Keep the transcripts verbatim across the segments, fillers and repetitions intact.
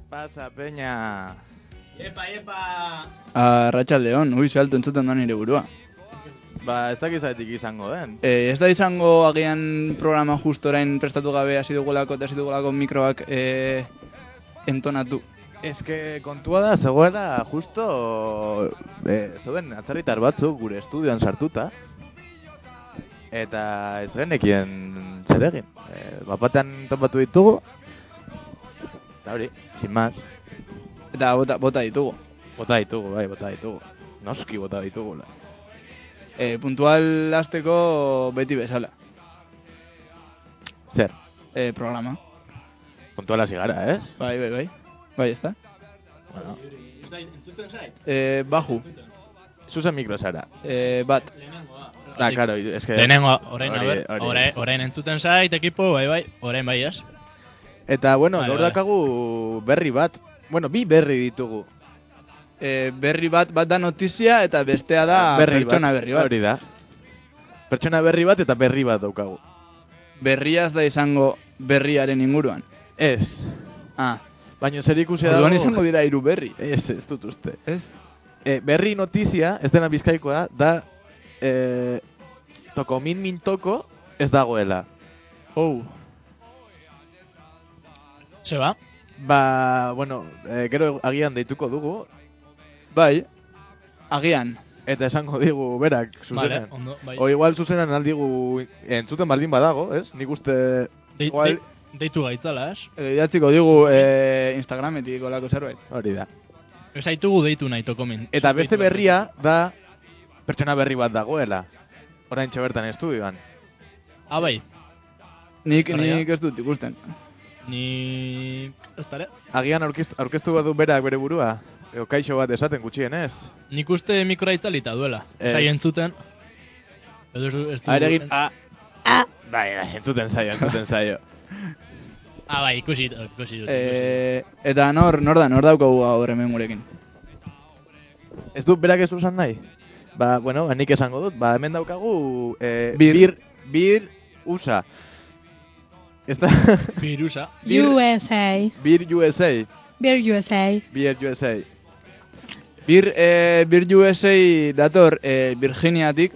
Pasa, peña. Epa, epa. Arratsaldeon, ui, salto entzuten da nire burua. Ba, ez dakiz zaetik izango den. Eh, ez da izango agian programa justo orain prestatu gabe hasi dugulako eta hasi dugulako mikroak eh, entonatu. Ez que kontua da, zegoela justo eh, zeuden atzerritar batzuk gure estudioan sartuta. Eta ez genekien zer egin. Eh, bapatean topatu ditugu. Eta hori, sin más. Eta bota, bota ditugu. Bota ditugu, bai, bota ditugu. Noski bota ditugula. Eh, puntual hasteko beti bezala. Zer? Eh, programa. Puntuala zigara, ez? Bai, bai, bai. Bai, ezta? Bueno. Entzuten zait? Eh, baju. Zuzen mikro zara. Eh, bat. Lehenengoa. Da, claro, es que... Lehenengo, orain, a hori- ber, hori- orain, orain entzuten zait, ekipo, bai, bai, orain bai, ez? Eta, bueno, Vale, gaur vale. dakagu berri bat. Bueno, bi berri ditugu. Eh, berri bat, bat da notizia eta bestea da Berri pertsona bat. berri bat. Hori da. Pertsona berri bat eta berri bat daukagu. Berria ez da izango berriaren inguruan. Ez. Ah, Baina zer ikusi dago... orduan izango dira hiru berri. Ez, ez dut uste. Ez? E, berri notizia, ez dena bizkaikoa, da... E, toko min min toko ez dagoela. Oh. Zeba? Ba, bueno, e, gero agian deituko dugu. Bai, agian. Eta esango digu berak Vale, zuzenean. ondo, bai. O igual zuzenan aldigu entzuten baldin badago, ez? Nik uste... De, igual- de, deitu gaitzala, ez? Eh, idatziko digu eh, Instagrametik olako zerbait. Hori da. Ez aitugu deitu nahi tokomin. Eta beste berria da pertsona berri bat dagoela. Oraintxe bertan estudioan. Ah, bai. Nik, Argia. nik ez dut ikusten. Ni... Ez dara? Agian aurkeztu, aurkeztu badu berak bere burua. Eo kaixo bat esaten gutxienez. Nik uste mikroa itzalita duela. Ez. Zai entzuten. Edo ez du... ez du- Aire egin... Ah. Ah. Bai, bai, entzuten zaio, entzuten zaio. Ah, bai, ikusi, ikusi dut. ikusi dut. Eh, eta nor, nor da, nor daukagu gaur hemen gurekin. Ez du berak ez dusan nahi? Ba, bueno, ba, nik esango dut. Ba, hemen daukagu... Eh, Bir. Bir, bir, usa. Ez da... Virusa. Bir- U S A. Bir U S A. Beer U S A. Bir U S A. Bir, eh, Bir U S A dator eh, Virginiatik,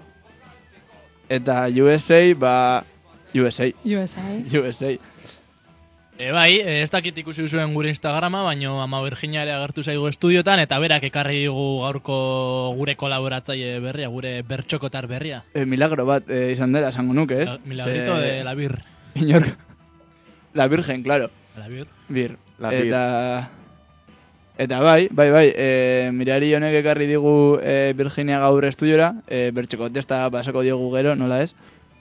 eta U S A, ba, U S A. U S A. U S A. E, bai, e, ez dakit ikusi zuen gure Instagrama, baino ama Virginia ere agertu zaigu estudiotan, eta berak ekarri digu gaurko gure kolaboratzaile berria, gure bertxokotar berria. Eh, milagro bat eh, izan dela, esango nuke, eh? La- Milagrito Ze- de la bir. Inork. La Virgen, claro. La bir. Bir. La bir. Eta... Eta bai, bai, bai, e, mirari honek ekarri digu e, Virginia gaur estudiora, e, bertxeko testa pasako diogu gero, nola ez?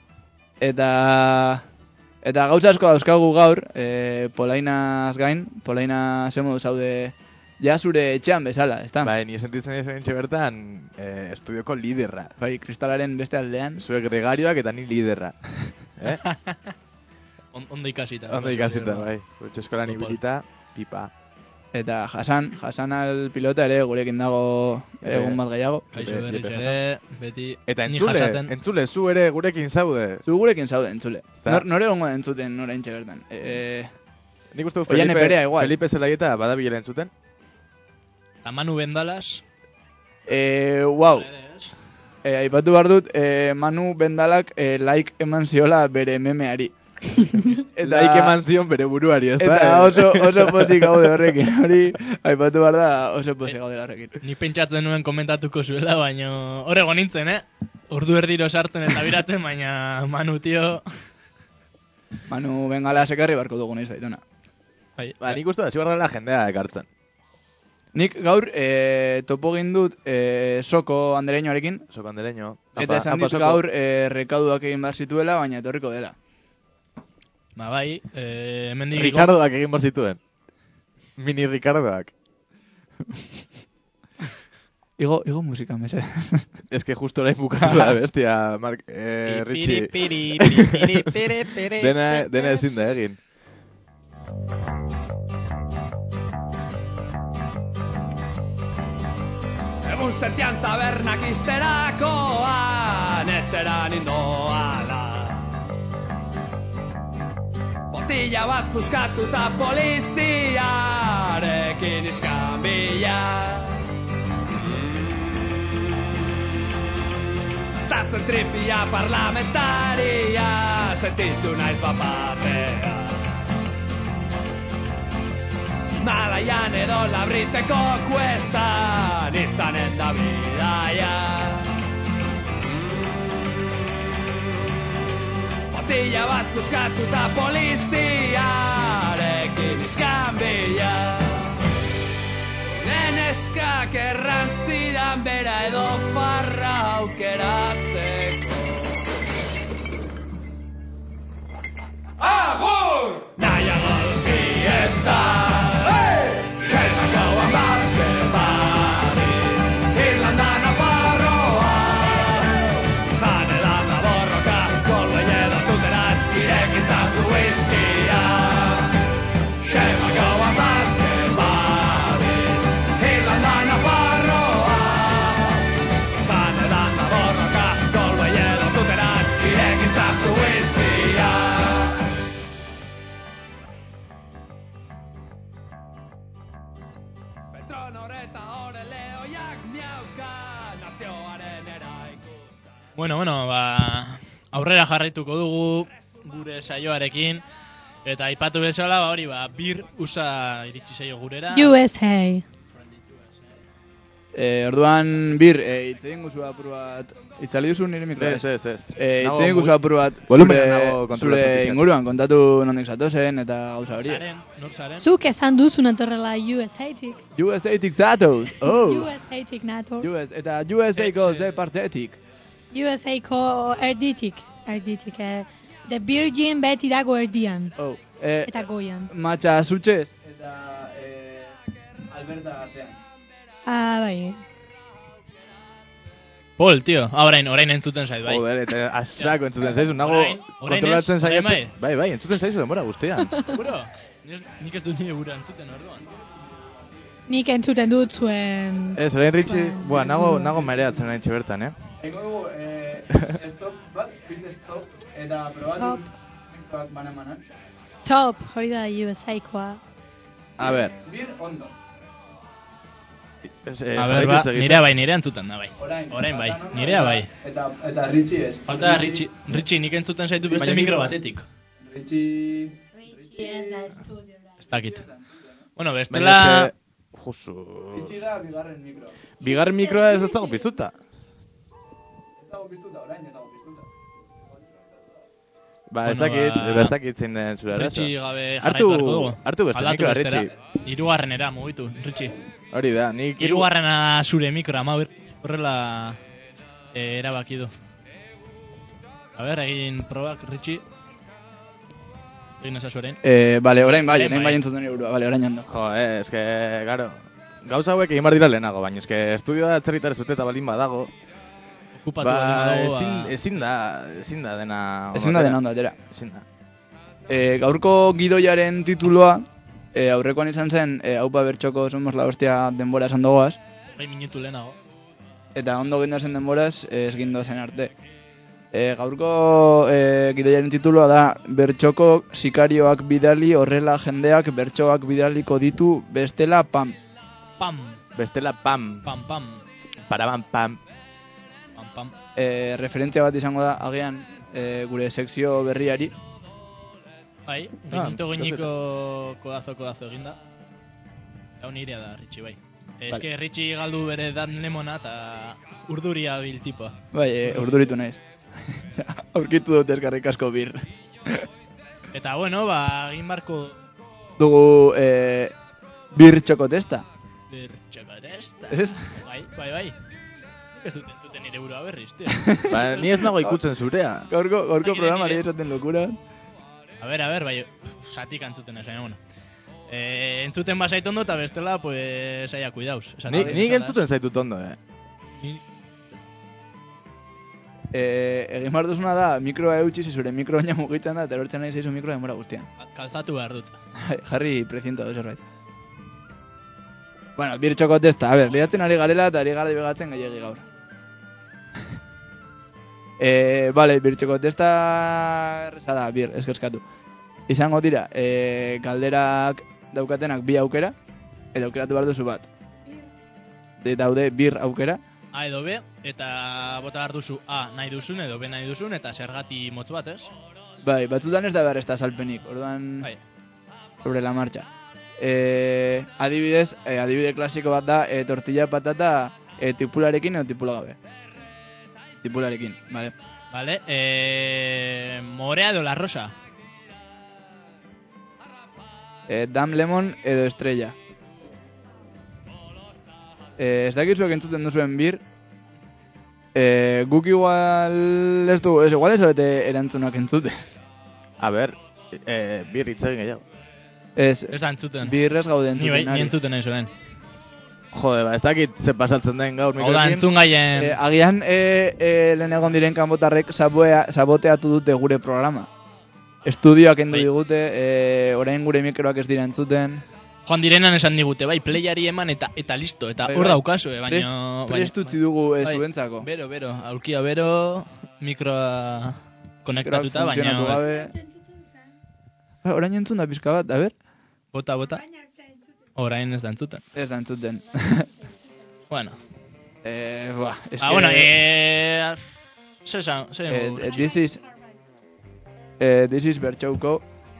Eta... Eta gauza asko dauzkagu gaur, e, polainaz gain, polaina ze modu zaude, ja zure etxean bezala, ezta? Bai, ni sentitzen ez egin bertan eh, estudioko liderra. Bai, kristalaren beste aldean. Zue gregarioak eta ni liderra. Eh? On, ondo ikasita. Ondo ikasita, bai. Gutxo eskolan Popol. ibilita, pipa. Eta Hasan, Hasan al pilota ere gurekin dago egun bat gehiago. Kaixo Jepe- berriz Jepe ere, beti Eta ni entzule, jasaten. entzule, zu ere gurekin zaude. Zu gurekin zaude entzule. Eta- Nor, nore gongo da entzuten oraintxe bertan. E, Nik uste dut Oian Felipe, Eperea igual. Felipe Zelaieta badabilela entzuten. Eta Manu Bendalas. e, wow, ere, ez? e, aipatu behar dut, e, Manu Bendalak e, like eman ziola bere memeari. Eta laik eman zion bere buruari, ez da? Eta oso, oso pozik gaude horrekin, hori aipatu behar da oso pozik gaude horrekin. Ni pentsatzen nuen komentatuko zuela, baina horrego nintzen, eh? Ordu erdiro sartzen eta biratzen, baina Manu, tio... Manu Bengala sekarri barko dugu nahi zaituna. Bai, Ba, nik uste da, zibarrela jendea ekartzen. Nik gaur e, topo egin dut e, Soko andereñoarekin, Soko andereño. eta esan dit gaur e, rekauduak egin behar zituela, baina etorriko dela. Ba, bai, eh, hemendik... Ricardoak egin bar zituen. Mini Ricardoak. Igo, igo musika, mese. Ez que justo orain bukatu da bestia, Mark, eh, Richie. Piri, piri, piri, piri, piri, Dena, dena ezin da egin. Egun zertian tabernak izterakoan, etxeran indoala. Botilla bat puskatuta poliziare ekin izkan bila. Estatzen tripia parlamentaria, sentitu naiz bapatea. Malaian edo labriteko kuestan, izanen da bidaia. Botila bat buskatuta poliziarekin izkan bila. Neneskak errantzidan bera edo farra aukeratzeko. Agur! Nahiago dut fiesta. Bueno, bueno, ba, aurrera jarraituko dugu gure saioarekin, eta aipatu bezala, ba, hori, ba, bir usa iritsi zaio gurera. U S A. Eh, orduan, bir, eh, hitz egin guzu apur bat, itzali duzu nire mikroa? Ez, ez, ez. Eh, Nago hitz egin muy- guzu apur bat, Volumena nago zure, kontrolatzen zure pixkat. inguruan, kontatu nondik zatozen eta gauza hori. Zaren, nor zaren? Zuk esan duzu natorrela U S A-tik. U S A-tik zatoz, oh! U S A-tik nator. U S, eta U S A-ko Etxe. ze partetik. U S A-ko erditik. Erditik, eh. The Virgin beti dago erdian. Oh, eh, Eta goian. matxa zutxez, eta eh, Alberta artean. Ah, bai. Pol, tio, ah, orain, orain entzuten zait, bai. Joder, eta asako entzuten zaizu, nago Orain- orain kontrolatzen ez, orain saiatzen. Bai, bai, entzuten zaizu denbora guztian. Seguro? Nik- Nik ez dut nire gura entzuten orduan. Nik entzuten dut zuen... Ez, orain Ritxi, zuen- bua, nago, nago mareatzen nahi bertan, eh? Ego dugu, eh, stop bat, pit stop, eta probatu Stop. mikroak banan-banan. Stop, hori da U S A-koa. A ber, Bir ondo. ez, eh, A ber, jarraitu ba, hitz egiten. nirea bai, nirea entzuten da, bai. Orain, Orain bai, pasan ondo, nirea eta- bai. Eta, eta Ritxi ez. Falta da Ritxi, Ritxi nik entzuten zaitu beste Baina mikro mikro- batetik. Ritxi... Ez dakit. Bueno, Baina bestela... eske, Josu... Ritxi da bigarren mikro. Bigarren mikroa ez dago piztuta. Ez dago piztuta, orain ez dago piztuta. Ba, ez Bueno, dakit, ba- ba, ez dakit zein den zure arazoa. Ritxi gabe Hartu- jarraitu beharko dugu. hartu beste Aldatu mikroa, bestera. Ritxi. Hirugarrenera mugitu, Ritxi. Hori da, nik... hiru- Hirugarrena zure mikro, ama horrela eh, erabaki du. A ber, egin probak, Ritxi. Egin ezazu orain. Eh, bale, orain bai, Orain orain bai. bai entzuten nire burua, bale, orain ondo. Jo, eh, eske, garo... Gauza hauek egin bar dira lehenago, baina eske estudioa atzerritar ez beteta balin badago, Okupatu ba, baldin badago, ezin, ba- ezin da, ezin da dena... Ezin da dena ondo atera. Ezin da. Eh, gaurko gidoiaren tituloa, eh, aurrekoan izan zen, eh, haupa bertxoko somos la hostia denbora esan dogoaz, Hogei minutu lehenago. eta ondo gindozen denboraz, eh, ez gindozen arte. E, gaurko e, gidoiaren tituloa da bertxoko sikarioak bidali horrela jendeak bertxoak bidaliko ditu bestela pam. Pam, Bestela pam, pam, pam, paraban pam. pam, pam. E, referentzia bat izango da agian e, gure sekzio berriari. Bai, Ah, ginito goiniko kodazo kodazo eginda. Hau nirea da, Ritxi, bai. Eske Ritxi galdu bere dan lemona eta urduria bil tipoa. Bai, e, urduritu naiz. Aurkitu dut eskarrik asko bir. Eta bueno, ba, egin barko Dugu e, bir txokotesta. bertxokotesta. Ez? Bai, bai, bai. Nik ez dut entzuten nire burua berriz, tío. Ba, ni ez nago ikutzen zurea. Gaurko, gaurko Nire, programari nire. esaten lokura. A ber, a ber, bai, satik entzuten esan, bueno. Eh, entzuten basait ondo eta bestela, pues, aia, cuidaus. Esan Nik, dut, nik esan entzuten zaitut ondo, eh. Ni- E, egin behar duzuna da, mikroa eutxiz, zure mikro baina mugitzen da, eta erortzen nahi zaizu mikroa denbora guztian. Kalzatu behar dut. Jarri preziento edo zerbait. Bueno, bir txokotesta, a ber, liatzen ari garela eta ari gara dibegatzen gehiagi gaur. e, vale, bir txokotesta erreza da, bir, eskeskatu. Izango dira, e, galderak daukatenak bi aukera, edo aukeratu behar duzu bat. De daude bir aukera. A edo B, eta bota behar duzu A nahi duzun edo B nahi duzun, eta zergati motz bat, ez? Bai, batzutan ez da behar ez da salpenik, orduan Bai. sobre la marcha. E, adibidez, e, adibide klasiko bat da, e, tortilla patata e, tipularekin edo tipula gabe. Tipularekin, vale. Vale, eh, morea edo la rosa. E, dam lemon edo estrella. E, ez dakitzuek entzuten duzuen bir, e, guk igual ez du, ez igual ez bete erantzunak entzuten. A ber, eh, bir hitzegin gehiago. Ez, Ez da entzuten. bir ez gaude Ni bai, entzuten ni ari. entzuten nahi zuen. Jode, ba, ez dakit ze pasatzen den gaur Hau da, mikroekin. entzun gaien... E, agian e, e, lehen egon diren kanbotarrek saboea, saboteatu dute gure programa. Estudioak endu Bai. digute, e, orain gure mikroak ez dira entzuten. Joan direnan esan digute, bai, playari eman eta eta listo, eta Bai, hor bai. daukazu, eh, Prest, baina... prest utzi dugu e, Bai. zuentzako. Bero, bero, aulkia bero, mikroa konektatuta, Mikroak baina... funtzionatu ez. gabe. Ah, orain entzun da pizka bat, a ber? Bota, bota. Orain ez da entzuten. Ez da entzuten. Bueno. eh, buah, es Ah, que... bueno, eh... Zer esan, zer eh, esan eh, this is... Eh, this is Bertxauko.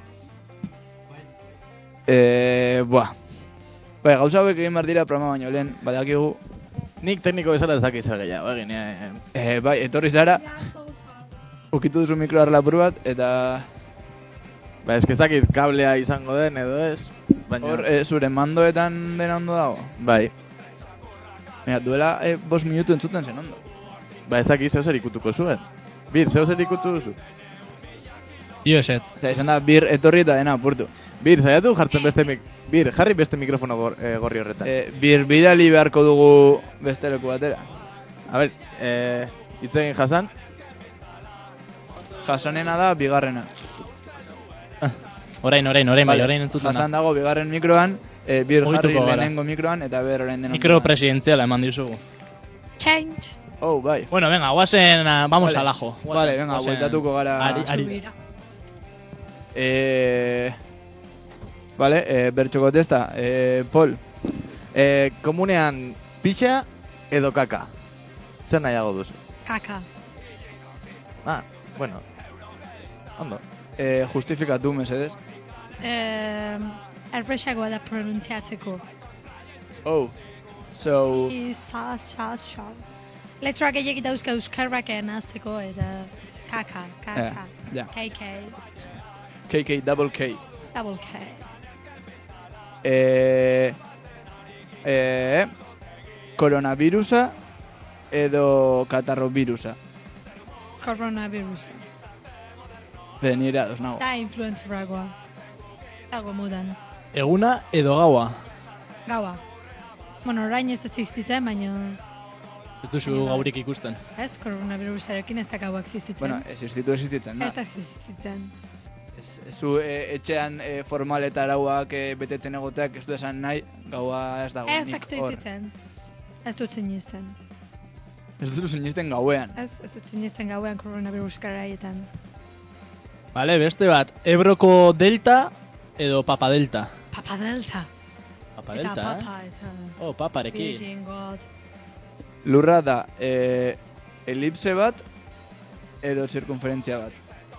Eh, buah. Bai, gauza hauek egin behar dira programa baino lehen, badakigu. Nik tekniko bezala ez dakit zer gehiago, egin, eh, Eh, bai, etorri zara, ukitu duzu mikroa relapur bat, eta ba, ez que ez dakit kablea izango den edo ez, baina... hor eh, zure mandoetan dena ondo dago. Bai, Mira, duela eh, bost minutu entzuten zen ondo. ba, ez dakit zeu zer ikutuko zuen. Bir, zeu zer ikutu duzu? Io esetz. Osea, izan da, bir etorri eta dena apurtu. Bir, zaiatu jartzen beste mik... Bir, jarri beste mikrofono gor, eh, gorri horretan. Eh, bir bidali beharko dugu beste leku batera. A ber, eh, hitzegin jasan. Jasanena da, bigarrena. Orain, orain, orain, bai, Vale, orain entzuten da. Jasan dago bigarren mikroan, eh, bir Mugituko jarri gara. lehenengo mikroan, eta ber orain denon. Mikro presidenziala eman dizugu. Change. Oh, bai. Bueno, venga, guazen, ah, vamos Vale. al ajo. Guazen, Vale, venga, guazen- bueltatuko gara. Ari, ari. Eh... Vale, eh, bertxoko testa. Eh, Pol. Eh, komunean pixa edo kaka. Zer nahiago duzu? Kaka. Ah, bueno. Ondo. Eh, justifikatu, mesedez. Eh, erresagoa da pronuntziatzeko. Oh. So... Isa, sa, sa. Letra gehiagit dauzka euskarrak enazteko eta kaka, kaka, Eh, ja. K K, K K, double K. double K. Eh... Eh... Coronavirusa edo katarrovirusa. Coronavirus. Be, nire ados nago. Da influentzeragoa. Dago modan. Eguna edo gaua. Gaua. Bueno, orain ez da existitzen, baina... Ez duzu gaurik ikusten. Ez, coronavirusarekin ez da gaua existitzen. Bueno, existitu existitzen da. ez da existitzen. Ez, ez zu e, etxean e, formal eta arauak e, betetzen egoteak ez du esan nahi, gaua ez dago. Ez da nik hor. existitzen. Ez dut sinisten. Ez dut sinisten gauean. Ez, ez dut sinisten gauean coronavirus garaietan. Vale, beste bat. Ebroko delta edo papa delta. Papa Delta. Papa Eta delta, papa, eh? eta... Oh, paparekin. Virgin God. Lurra da e, elipse bat edo zirkunferentzia bat.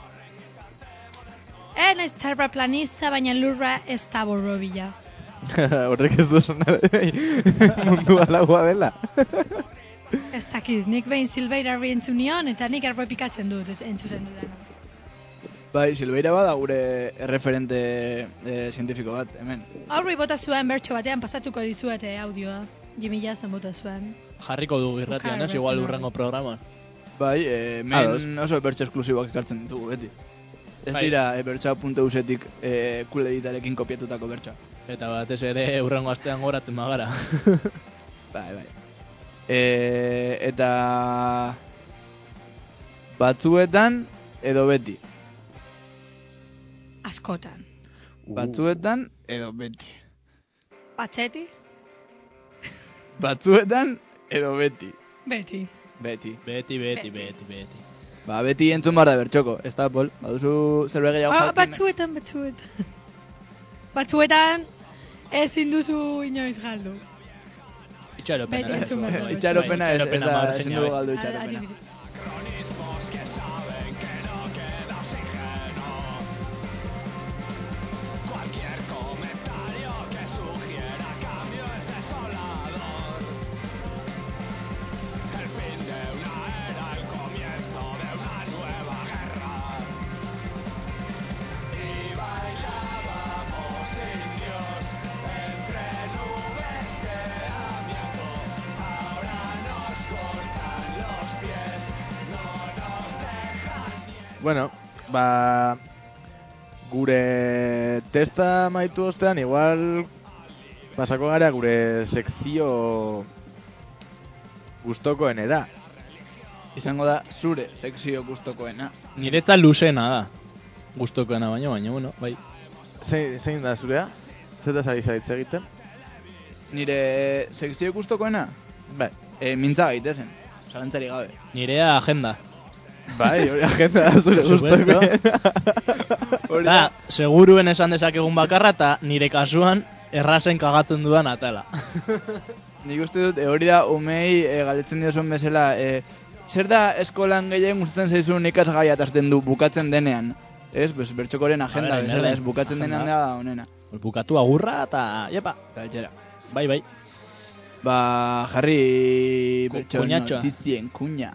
Eh, naiz terraplanista, baina lurra ez da borrobila. Horrek ez duzu nahi mundua laua dela. Ez dakit, nik behin Silveirarri entzun nion, eta nik errepikatzen dut ez entzuten dudana. Bai, Silveira bada gure erreferente e, zientifiko bat, hemen. Aurri bota zuen bertso batean pasatuko dizuete audioa. Jimmy Jazen bota zuen. Jarriko du irratian, ez? Igual urrengo programan. Bai, e, Ados. hemen oso bertso esklusiboak ekartzen ditugu, beti. Ez Bai. dira e, bertsoa.usetik e, cool editarekin kopiatutako bertsoa. Eta batez ere urrengo astean goratzen bagara. Bai, bai. E, eta batzuetan edo beti. Askotan. Batzuetan edo beti. Batzeti? Batzuetan edo beti. Beti. Beti. Beti, beti, beti, beti. Ba, beti entzun bar da bertxoko, ez da, Pol? Baduzu zerbait gehiago Ah, jakin? batzuetan, batzuetan. Batzuetan, Ezin duzu inoiz galdu. Itxaropena. Beti entzun behar dugu. Itxaropena ez, ez Itxaropena, da, Ama ezin Virginia, dugu bai. galdu itxaropena. Adibidez. Cronismos que saben que no queda oxígeno. Cualquier comentario que sugiera cambio es desolador. El fin de una era, el comienzo de una nueva guerra. Y bailábamos indios entre nubes de amianto. Ahora nos cortan los pies, no nos dejan ni... Bueno, ba... Gure testa maitu ostean, igual... Pasako gara gure sekzio... Gustokoenera. Izango da zure sekzio gustokoena. Niretzat luzena da. Gustokoena baino, baina, bueno, bai. Zein, zein da zurea? Zeta zari zaitz egiten? Nire sekzio gustokoena? Bai. E, mintza gaitezen, zalantzari gabe. Nirea agenda. Bai, hori agenda da zure Por supuesto. gustokoena. Hori Da, seguruen esan dezakegun bakarra eta nire kasuan errazen kagatzen dudan atala. Nik uste dut, e, hori da, umei e, galetzen diozun bezala, e, zer da eskolan gehien gustatzen zaizun ikasgaia tasten du bukatzen denean? Ez, pues, bertxokoren agenda A ber, bezala, Ainerren, ez, bukatzen denean agenda. da onena. Bukatu agurra eta, jepa, Eta etxera. bai, bai. Ba, jarri Ku- bertxo kuñatxoa. notizien kuña.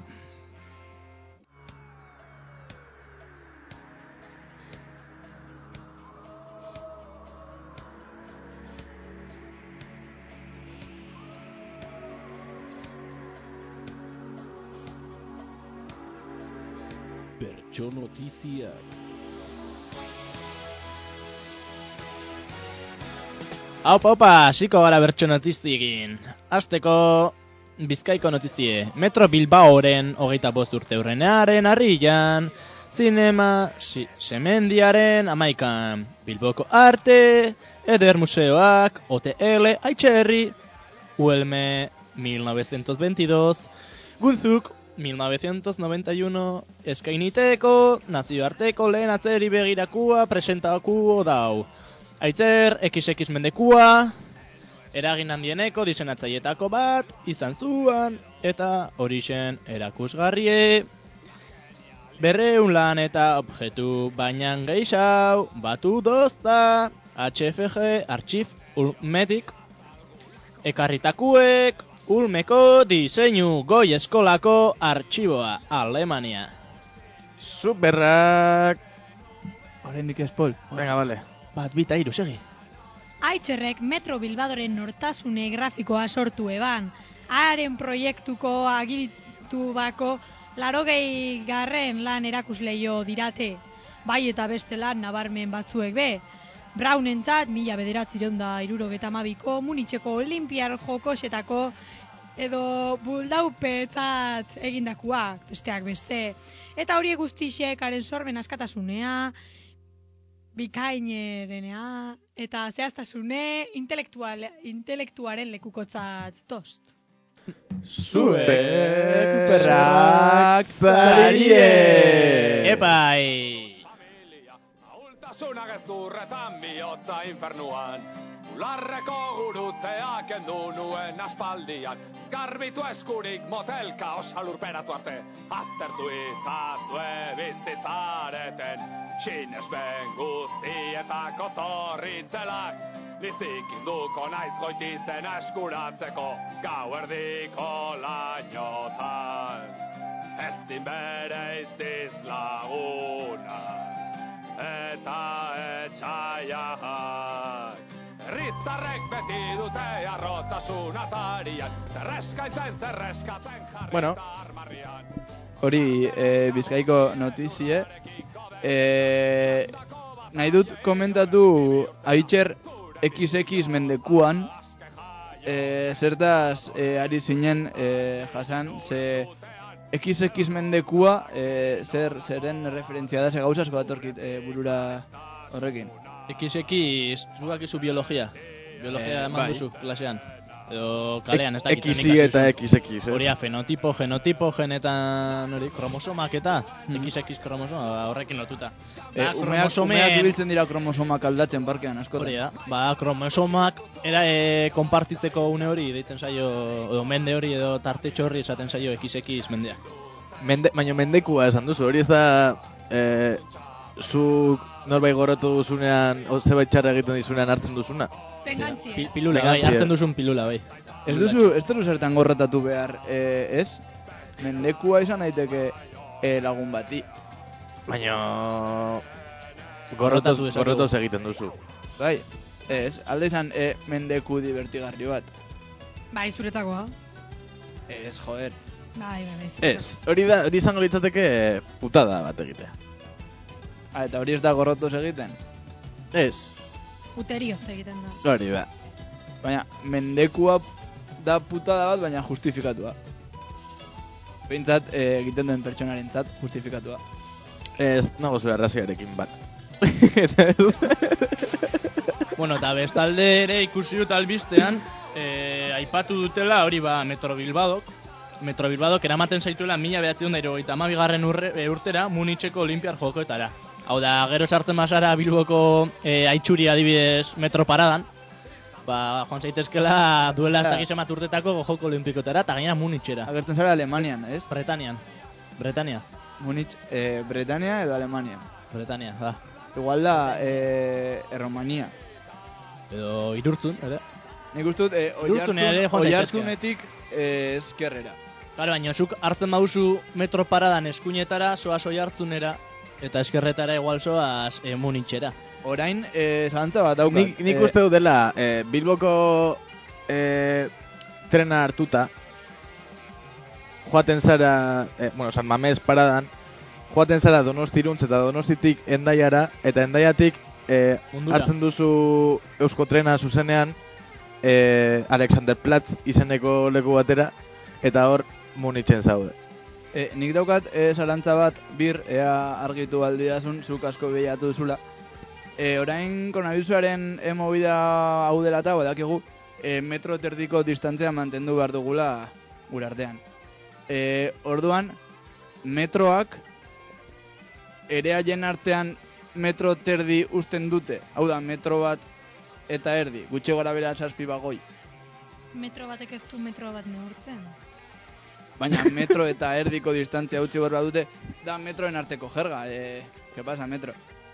Bertso notizia. Aupa, aupa, hasiko gara bertso notiziekin. Azteko Bizkaiko notizie. Metro Bilbaoren hogeita bost urte urrenearen harrian, zinema si, semendiaren amaikan, Bilboko arte, eder museoak, O T L, Aitxerri, Uelme mil novecientos veintidós, Gunzuk mil novecientos noventa y uno, eskainiteko, nazioarteko lehen atzeri begirakua presentakuo dau. Aitzer, X X mendekua, eragin handieneko diseinatzailetako bat, izan zuan, eta horixen erakusgarrie. Berreun lan eta objektu bainan geixau, batu dozta, H F G, Archiv Ulmetik, ekarritakuek, Ulmeko diseinu goi eskolako artxiboa, Alemania. Superrak... Oraindik ez, Pol. Venga, vale. Bat, bita, iru, segi. Aitxerrek Metro Bilbadoren nortasune grafikoa sortu eban. Haren proiektuko agiritu bako larogei garren lan erakusleio dirate. Bai eta beste lan nabarmen batzuek be. Braunentzat mila bederatzireun da hirurogeta hamabiko Munitzeko Olinpiar Jokosetako edo buldaupetzat egindakoak, besteak beste. Eta horiek guztixek haren sormen askatasunea, bikainerenea, eta zehaztasune intelektual, intelektuaren lekukotzat tost. Superrak zarie! Epai! Ahultasuna gezurretan bihotza infernuan. Ularreko gurutzeak kendu nuen aspaldian. Zgarbitu eskurik motelka osalurperatu arte. Aztertu itzazue bizitzareten. Sinesmen guztietako zorritzelak. Nizik induko naiz goitizen eskuratzeko. Gau erdiko lainotan. Ezin bere iziz laguna. Eta etxaiak. Herriztarrek beti dute arrotasun atarian. Zerreskaitzen, zerreskatzen jarri Bueno. armarrian. Hori e, Bizkaiko notizie. E, nahi dut komentatu Aitxer X X mendekuan e, zertaz e, ari zinen e, jasan, ze X X mendekua e, zer zeren referentzia da, ze gauza asko datorkit e, burura horrekin. X X, zuak izu biologia. Biologia Eh, eman bai. duzu klasean. Edo kalean, ez dakit. X nik hasi eta duzun. X X, eh? Hori da, fenotipo, genotipo, genetan hori, kromosomak eta Mhm. X X kromosoma, ba, horrekin lotuta. Eh, Ba, umeak, kromosomen- umeak ibiltzen dira kromosomak aldatzen parkean askotan. Hori da, ba, kromosomak era e, konpartitzeko une hori deitzen zaio, edo mende hori edo tartetxo horri esaten zaio X X mendea. Mende, baina mendekua esan duzu, hori ez da... Eh, zu norbait gorrotu duzunean, o zebait txarra egiten dizunean hartzen duzuna. Pengantzie. Pi- pilula, bai, Pegantzia. hartzen duzun pilula, bai. Ez duzu, ez duzu zertan gorrotatu behar, eh, ez? Mendekua izan daiteke eh, lagun bati. Baina... Gorrotatu Gorrotoz, dezakegu. gorrotoz egiten duzu. Bai, ez, alde izan eh, mendeku divertigarri bat. Bai, zuretzakoa. Ez, joder. Bai, bai, bai. Ez, hori da, hori izango litzateke putada bat egitea. Ah, eta hori ez da gorrotoz egiten. Ez, Uterioz egiten da. hori da. Baina, mendekua da putada bat, baina justifikatua. Behintzat, eh, egiten duen pertsonarentzat justifikatua. Ez, nago zure arraziarekin bat. Bueno, eta bestalde ere ikusi dut albistean, eh, aipatu dutela hori ba Metro Bilbadok. Metro Bilbadok eramaten zaituela mila bederatziehun eta hirurogeita hamabigarren urre- e, urtera Munitzeko Olinpiar Jokoetara. Hau da, gero sartzen bazara Bilboko e, Aitxuri adibidez metro paradan, ba, joan zaitezkela duela ez Ja. dakiz emat urtetako Joko Olimpikotara, eta gainera Munitzera. Agertzen zara Alemanian, ez? Bretanian. Bretania. Munich, eh, Bretania edo Alemania. Bretania, da. Igual da, eh, Erromania. Edo Irurtzun, ere. Nik uste dut, eh, Irurtzun ere joan oihartzunetik eh, eskerrera. Claro, baina zuk hartzen baduzu metro paradan eskuinetara, soaz oihartzunera, eta eskerretara igual soaz e, Munitzera. Orain, eh, zalantza bat daukat. Nik, nik uste dut dela, eh, Bilboko eh, trena hartuta, joaten zara, eh, bueno, San Mamés paradan, joaten zara Donostiruntz eta Donostitik Hendaiara, eta Hendaiatik eh, Mundura. hartzen duzu Euskotrena zuzenean, eh, Alexanderplatz izeneko leku batera, eta hor Munitzen zaude. Eh, nik daukat eh, zalantza bat, bir, ea argitu aldiazun, zuk asko behiatu duzula. Eh, orain koronavirusaren e movida hau dela eta badakigu eh, metro terdiko distantzia mantendu behar dugula gure artean. Eh, orduan, metroak ere haien artean metro terdi usten dute. Hau da, metro bat eta erdi, gutxi gora bera zazpi bagoi. Metro batek ez du metro bat neurtzen. Baina metro eta erdiko distantzia utzi behar dute, da metroen arteko jerga. Eh, ¿qué pasa, metro?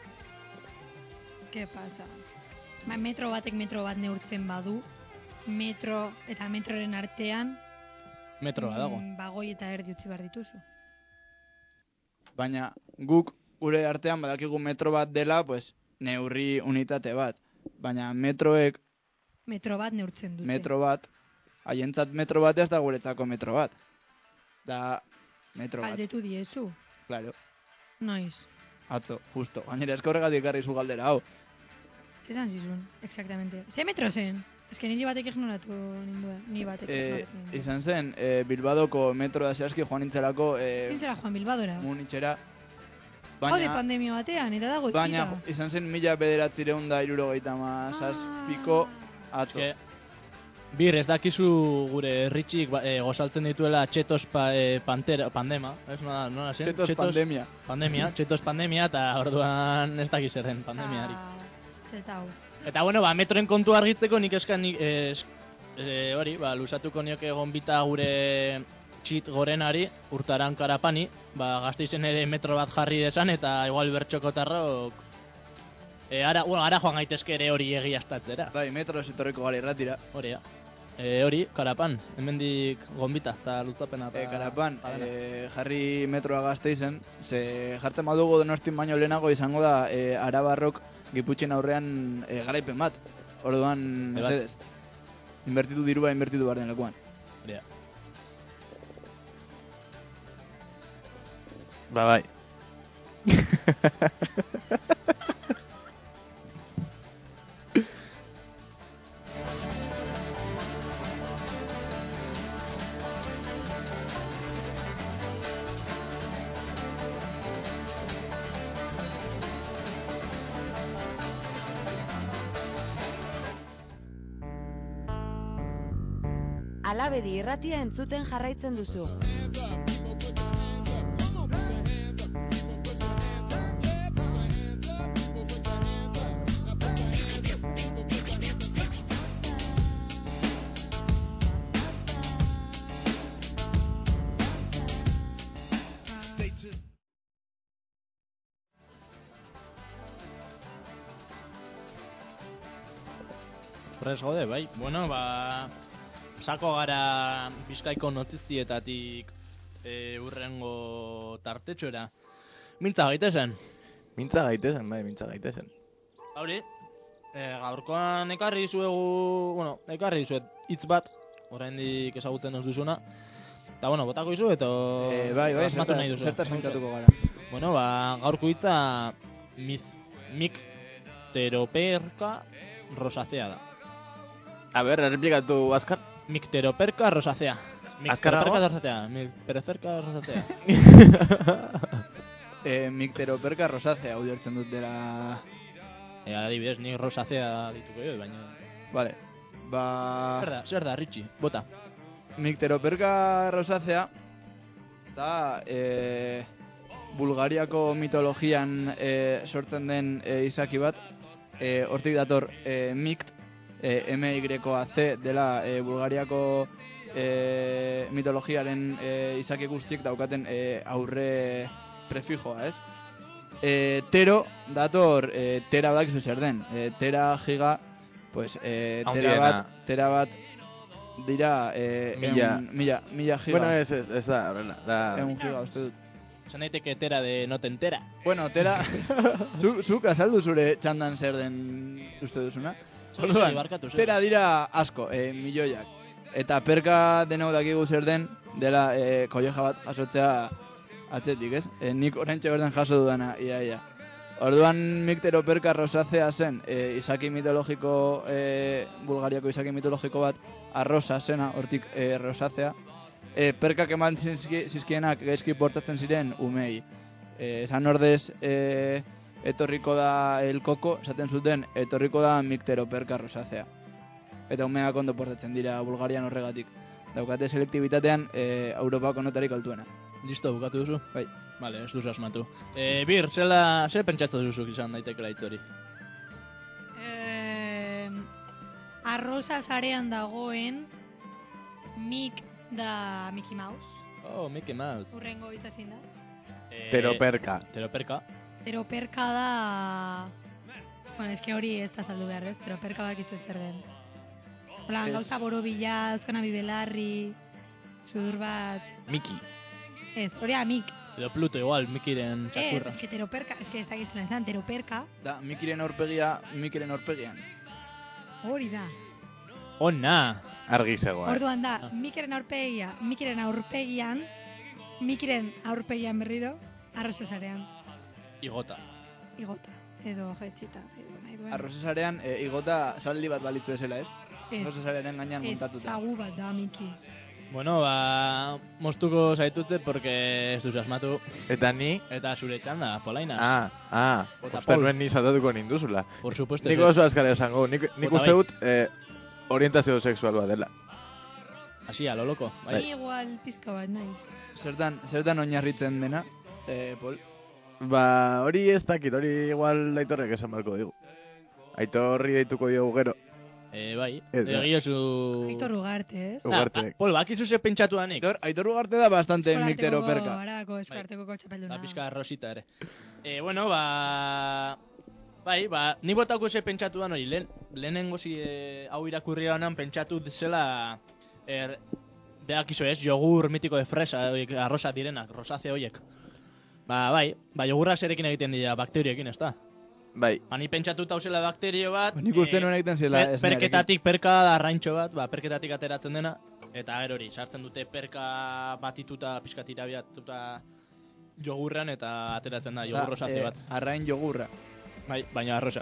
Ke pasa? Ba, metro batek metro bat neurtzen badu, metro eta metroren artean Metroa dago. mm, bagoi eta erdi utzi behar dituzu. Baina guk gure artean badakigu metro bat dela, pues, neurri unitate bat. Baina metroek Metro bat neurtzen dute. metro bat, haientzat metro bat ez da guretzako metro bat. Da metro bat, Galdetu diezu. claro, Noiz. atzo, justo. Gainera esko horregatik ekarri zu galdera hau. Zesan zizun, exactamente. Ze metro zen? Ez que niri batek ignoratu ninduen. Ni batek Eh, ignoratu ninduen. izan zen, eh, Bilbadoko metroa zehazki joan nintzelako eh, Zin zera Juan Bilbadora? Munitzera. Hau de Baina, pandemia batean, eta dago baina itxita. izan zen mila bederatzireun da irurogeita ma zazpiko atzo. Eske, Bir, ez dakizu gure herritxik ba, e, gozaltzen dituela txetos pa, e, pantera, pandema, ez nola, nola zen? Txetos pandemia. Pandemia, txetos pandemia, eta orduan ez dakiz erren pandemiari. Ah, zeta hau. Eta bueno, ba, metroen kontu argitzeko nik eskan nik, eh, es- eh, hori, ba, lusatuko nioke gonbita gure txit gorenari, urtaran karapani, ba, Gasteizen ere metro bat jarri desan, eta igual bertxokotarrok, e, ara, bueno, ara joan gaitezke ere hori egiaztatzera. Bai, metro etorriko gara irratira. Hori da. E, hori, karapan, hemendik gonbita, eta luzapena. Eta E, karapan, padana. e, jarri metroa Gasteizen, ze jartzen badugu Donostin baino lehenago izango da e, Arabarrok Giputxen aurrean e, garaipen bat. Orduan, Bai bat. mesedez. Inbertitu dirua, inbertitu behar den lekuan. Hori da. Ba, bai. Alabedi irratia entzuten jarraitzen duzu. Prez gode, bai. Bueno, ba... Sako gara Bizkaiko notizietatik e, urrengo tartetxora. Mintza gaitezen. Mintza gaitezen, bai, mintza gaitezen. Hauri, e, gaurkoan ekarri dizuegu, bueno, ekarri dizuet hitz bat, oraindik ezagutzen ez duzuna. Eta, bueno, botako dizu, eta Eh, bai, bai, asmatu zertaz, nahi duzu. zertaz mintatuko gara. Bueno, ba, gaurko hitza miz, Micteroperca rosacea da. A ber, erreplikatu azkar. Micteroperca rosacea. Azkarrago? Micteroperca rosacea. Micteroperca rosacea. eh, Micteroperca rosacea, hau jartzen dut dela... E, adibidez, nik rosacea dituko jo, baina... Vale, ba... Zer da, zer da, Richie, bota. Micteroperca rosacea da e, Bulgariako mitologian e, sortzen den e, izaki bat. E, hortik dator e, Mikt, e, M Y A C dela e, Bulgariako e, mitologiaren e, izaki guztiek daukaten e, aurre prefijoa, ez? E, tero dator e, tera badakizu zer den. E, tera giga, pues e, tera Handiena. bat, tera bat dira eh, Mila. eun- mila, mila giga. Bueno, ez, ez, ez da, horrela. Da... Eun giga, uste dut. Zan daiteke tera de no te entera. Bueno, tera, zu, zuk azaldu zure txandan zer den uste duzuna. Zuri, Orduan, zuri, barkatu, zuri. tera dira asko, eh, milioiak. Eta perka denau dakigu zer den, dela eh, kolleja bat jasotzea atletik, ez? Eh, nik oraintxe berden jaso dudana, ia, ia. Orduan Micteroperca rosacea zen, e, izaki mitologiko, e, Bulgariako izaki mitologiko bat, arrosa zena, hortik e, rosacea. E, perkak eman zizki, zizkienak gaizki portatzen ziren umei. E, esan ordez, e, etorriko da el koko, esaten zuten, etorriko da Micteroperca rosacea. Eta umeak ondo portatzen dira Bulgarian horregatik. Daukate selektibitatean e, Europako notarik altuena. Listo, bukatu duzu? Bai. Vale, ez duzu asmatu. E, Bir, zela, ze pentsatzen duzu izan daitekela hitz hori? Eh, arroza sarean dagoen Mick da Mickey Mouse. Oh, Mickey Mouse. Urrengo hitza zein da. E, Teroperka. Teroperka. Teroperka da... Bueno, eske hori ez da saldu behar, ez? Teroperka bakizu zer den. Hola, Ez. gauza borobila, euskana bibelarri, sudur bat... Miki. Ez, hori da Mick. Edo Pluto igual, Mikiren Ez, txakurra. eske teroperka, eske ez dakizela esan, teroperka, Da, Mikiren aurpegia, Mikiren aurpegian. hori da. Ona! Argi zegoa. eh? Orduan da, Mikiren aurpegia, Mikiren aurpegian, Mikiren aurpegian berriro, arroza sarean, Igota. igota, edo jetxita, edo nahi duen. Arrozesarean e, igota zaldi bat balitzu bezala, ez? Ez, Arrozesarearen gainean ez, montatuta. zagu bat da, Miki. Bueno, ba, moztuko zaitute porque ez duzu asmatu. Eta ni... Eta zure txanda, polainas. Ah, ah, Bota, uste Paul. nuen ni saltatuko ninduzula. Por supuesto. Nik ez. oso azkar esango, nik, nik Bota, uste bai. dut eh, orientazio sexualua dela. Así, a lo loco. Bai. Ni igual pizka bat naiz. Zertan, zertan oinarritzen dena, eh, Pol? Ba, hori ez dakit, hori igual Aitorrek esan barko digu. Aitorri deituko diogu gero. Eh, bai. Ez da. Egia zu... Aitor Ugarte, ez? Ugarte. Ah, Pol, bakizu ze pentsatu danik. Aitor, Aitor Ugarte da bastante Eskolartekoko- Micteroperca. Arabako eskolartekoko txapelduna. Eta pixka rosita ere. E, bueno, ba... Bai, ba, ni botako ze pentsatu dan hori, lehen, lehenengo zi, e, hau irakurri banan pentsatu zela, er, behakizu ez, jogur mitiko de fresa, oiek, arroza direnak, rosaze horiek. Ba, bai, ba, jogurrak zerekin egiten dira bakterioekin, ez da? Bai, Ba, ni pentsatu tauzela bakterio bat, Nik uste nuen egiten zela per, esnearekin. perketatik perka da arraintxo bat, ba, perketatik ateratzen dena, eta gero hori, sartzen dute perka batituta, pixka tirabiatuta jogurran, eta ateratzen da, jogur rosaze bat. Eh, arrain jogurra. Bai, baina arrosa.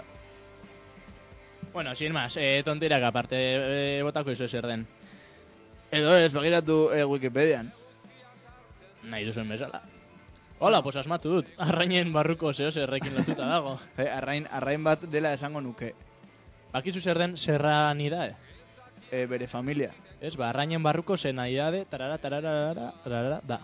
Bueno, sin más, eh, tonterak aparte, eh, botako izo zer den. Edo ez, begiratu eh, Wikipedian. Nahi duzuen bezala. Hola, pues asmatu dut. Arrainen barruko zeo zerrekin lotuta dago. Eh, arrain, arrain bat dela esango nuke. Bakizu zer den serranida, eh? Eh, bere familia. Ez, ba, arrainen barruko zenaidade, tarara, tarara, tarara, da.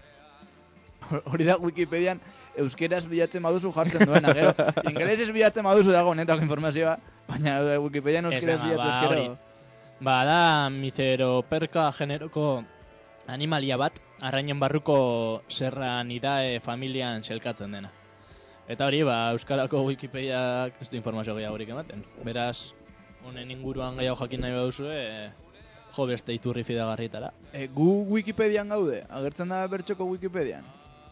Hori da Wikipedian euskeraz bilatzen baduzu jartzen duena, gero ingelesez bilatzen baduzu dago honetako informazioa, baina Wikipedian euskeraz Ez, bilatu ba, eskero. hori. Ba, da mizeroperka generoko animalia bat, arrainen barruko serranidae familian selkatzen dena. Eta hori, ba, euskarako Wikipediak ez du informazio gehiagorik ematen. Beraz, honen inguruan gehiago jakin nahi baduzue, jo beste iturri fidagarrietara. E, gu Wikipedian gaude, agertzen da bertxoko Wikipedian.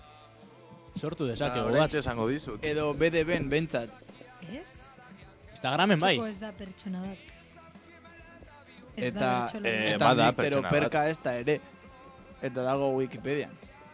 Sortu dezakegu Ba, bat. oraintxe esango dizut. Edo B D Ben behintzat. Ez? Instagramen bai. Txoko ez da pertsona bat. Ez Eta, da bertsolari. eh, eta bada Miktero pertsona Perka ez da ere. Eta dago Wikipedian.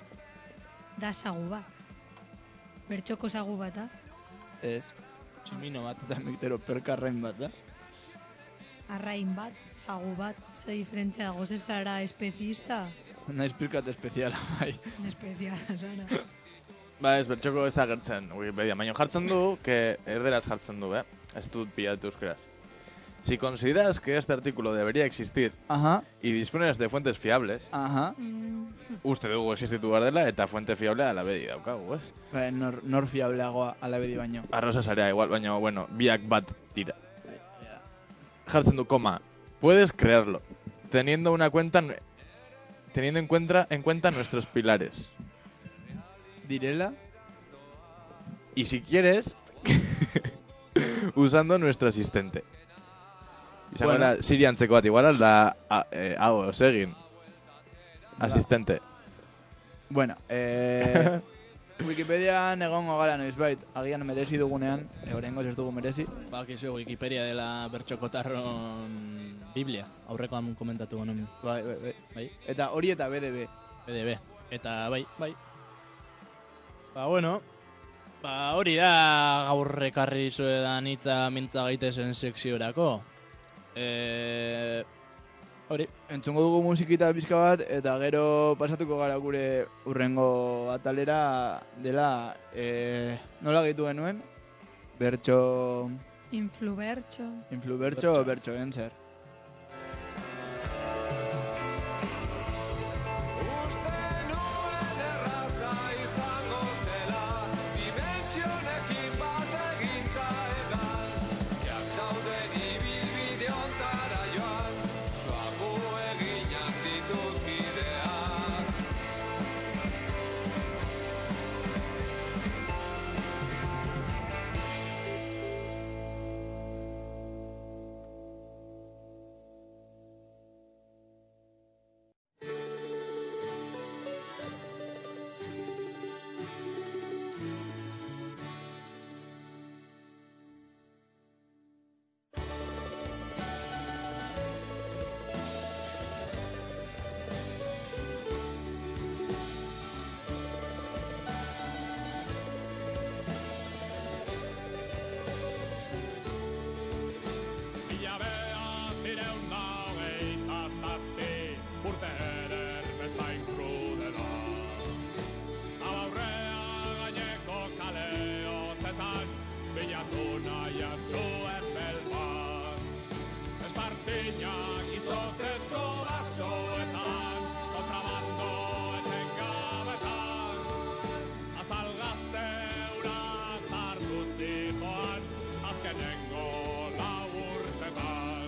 Da sagu bat. Bertxoko sagu bat, da? Ez. Tximino bat. Eta Miktero Perka arrain bat da. Arrain bat, sagu bat, ze diferentzia dago, zer zara espeziista? Naiz pizkat espeziala, bai. Espeziala zara. Ba ez, bertxoko ez da gertzen Wikipedia, baina jartzen du, que erderaz jartzen du, eh? Ez dut pilatu euskeraz. Si consideras que este artículo debería existir Aha, y dispones de fuentes fiables, aha. Mm, uste dugu existitu behar dela eta fuente fiable ala bedi daukagu, ez? Ba, nor, nor fiableagoa alabedi baino. Arroza sarea igual, baina, bueno, biak bat dira. Jartzen du, coma, puedes creerlo, teniendo una cuenta, teniendo en cuenta, en cuenta nuestros pilares. Direla? Y si quieres, usando nuestro asistente. Izango Bueno. da, Siri antzeko bat, igual alda, a- eh, hau, egin. Asistente. Bueno, eh... Wikipedian egongo gara noizbait, agian merezi dugunean, e, oraingoz ez dugu merezi. Ba, kizu, Wikipedia dela bertxokotarron Biblia. Aurrekoan komentatu genuen. Bai, bai, bai. Bai, Eta hori eta B D B. B D B. Eta bai, bai. Ba, bueno. Ba, hori da gaur ekarri dizuedan hitza mintza gaitezen sekziorako. Eh... Hori. Entzungo dugu musikita pizka bat, eta gero pasatuko gara gure urrengo atalera dela, e, nola gitu genuen? Bertxo... Influbertxo. Influbertxo o bertxo enzer. Uste nuen erraza izango zela, dimentsionekin bat eginta egan, jak dauden ibilbide ontara joan, zuagu eginak ditut bideak. Mila bederatziehun eta hogeita zazpi urte eder bezain krudela. Aurrea gaineko kale hotetan bilatu nahian zuen belbat. Espartinak izotzezko basoetan, kontrabando etengabetan. Azal gazte ura zartu zijoan, azkenengo lau urtetan.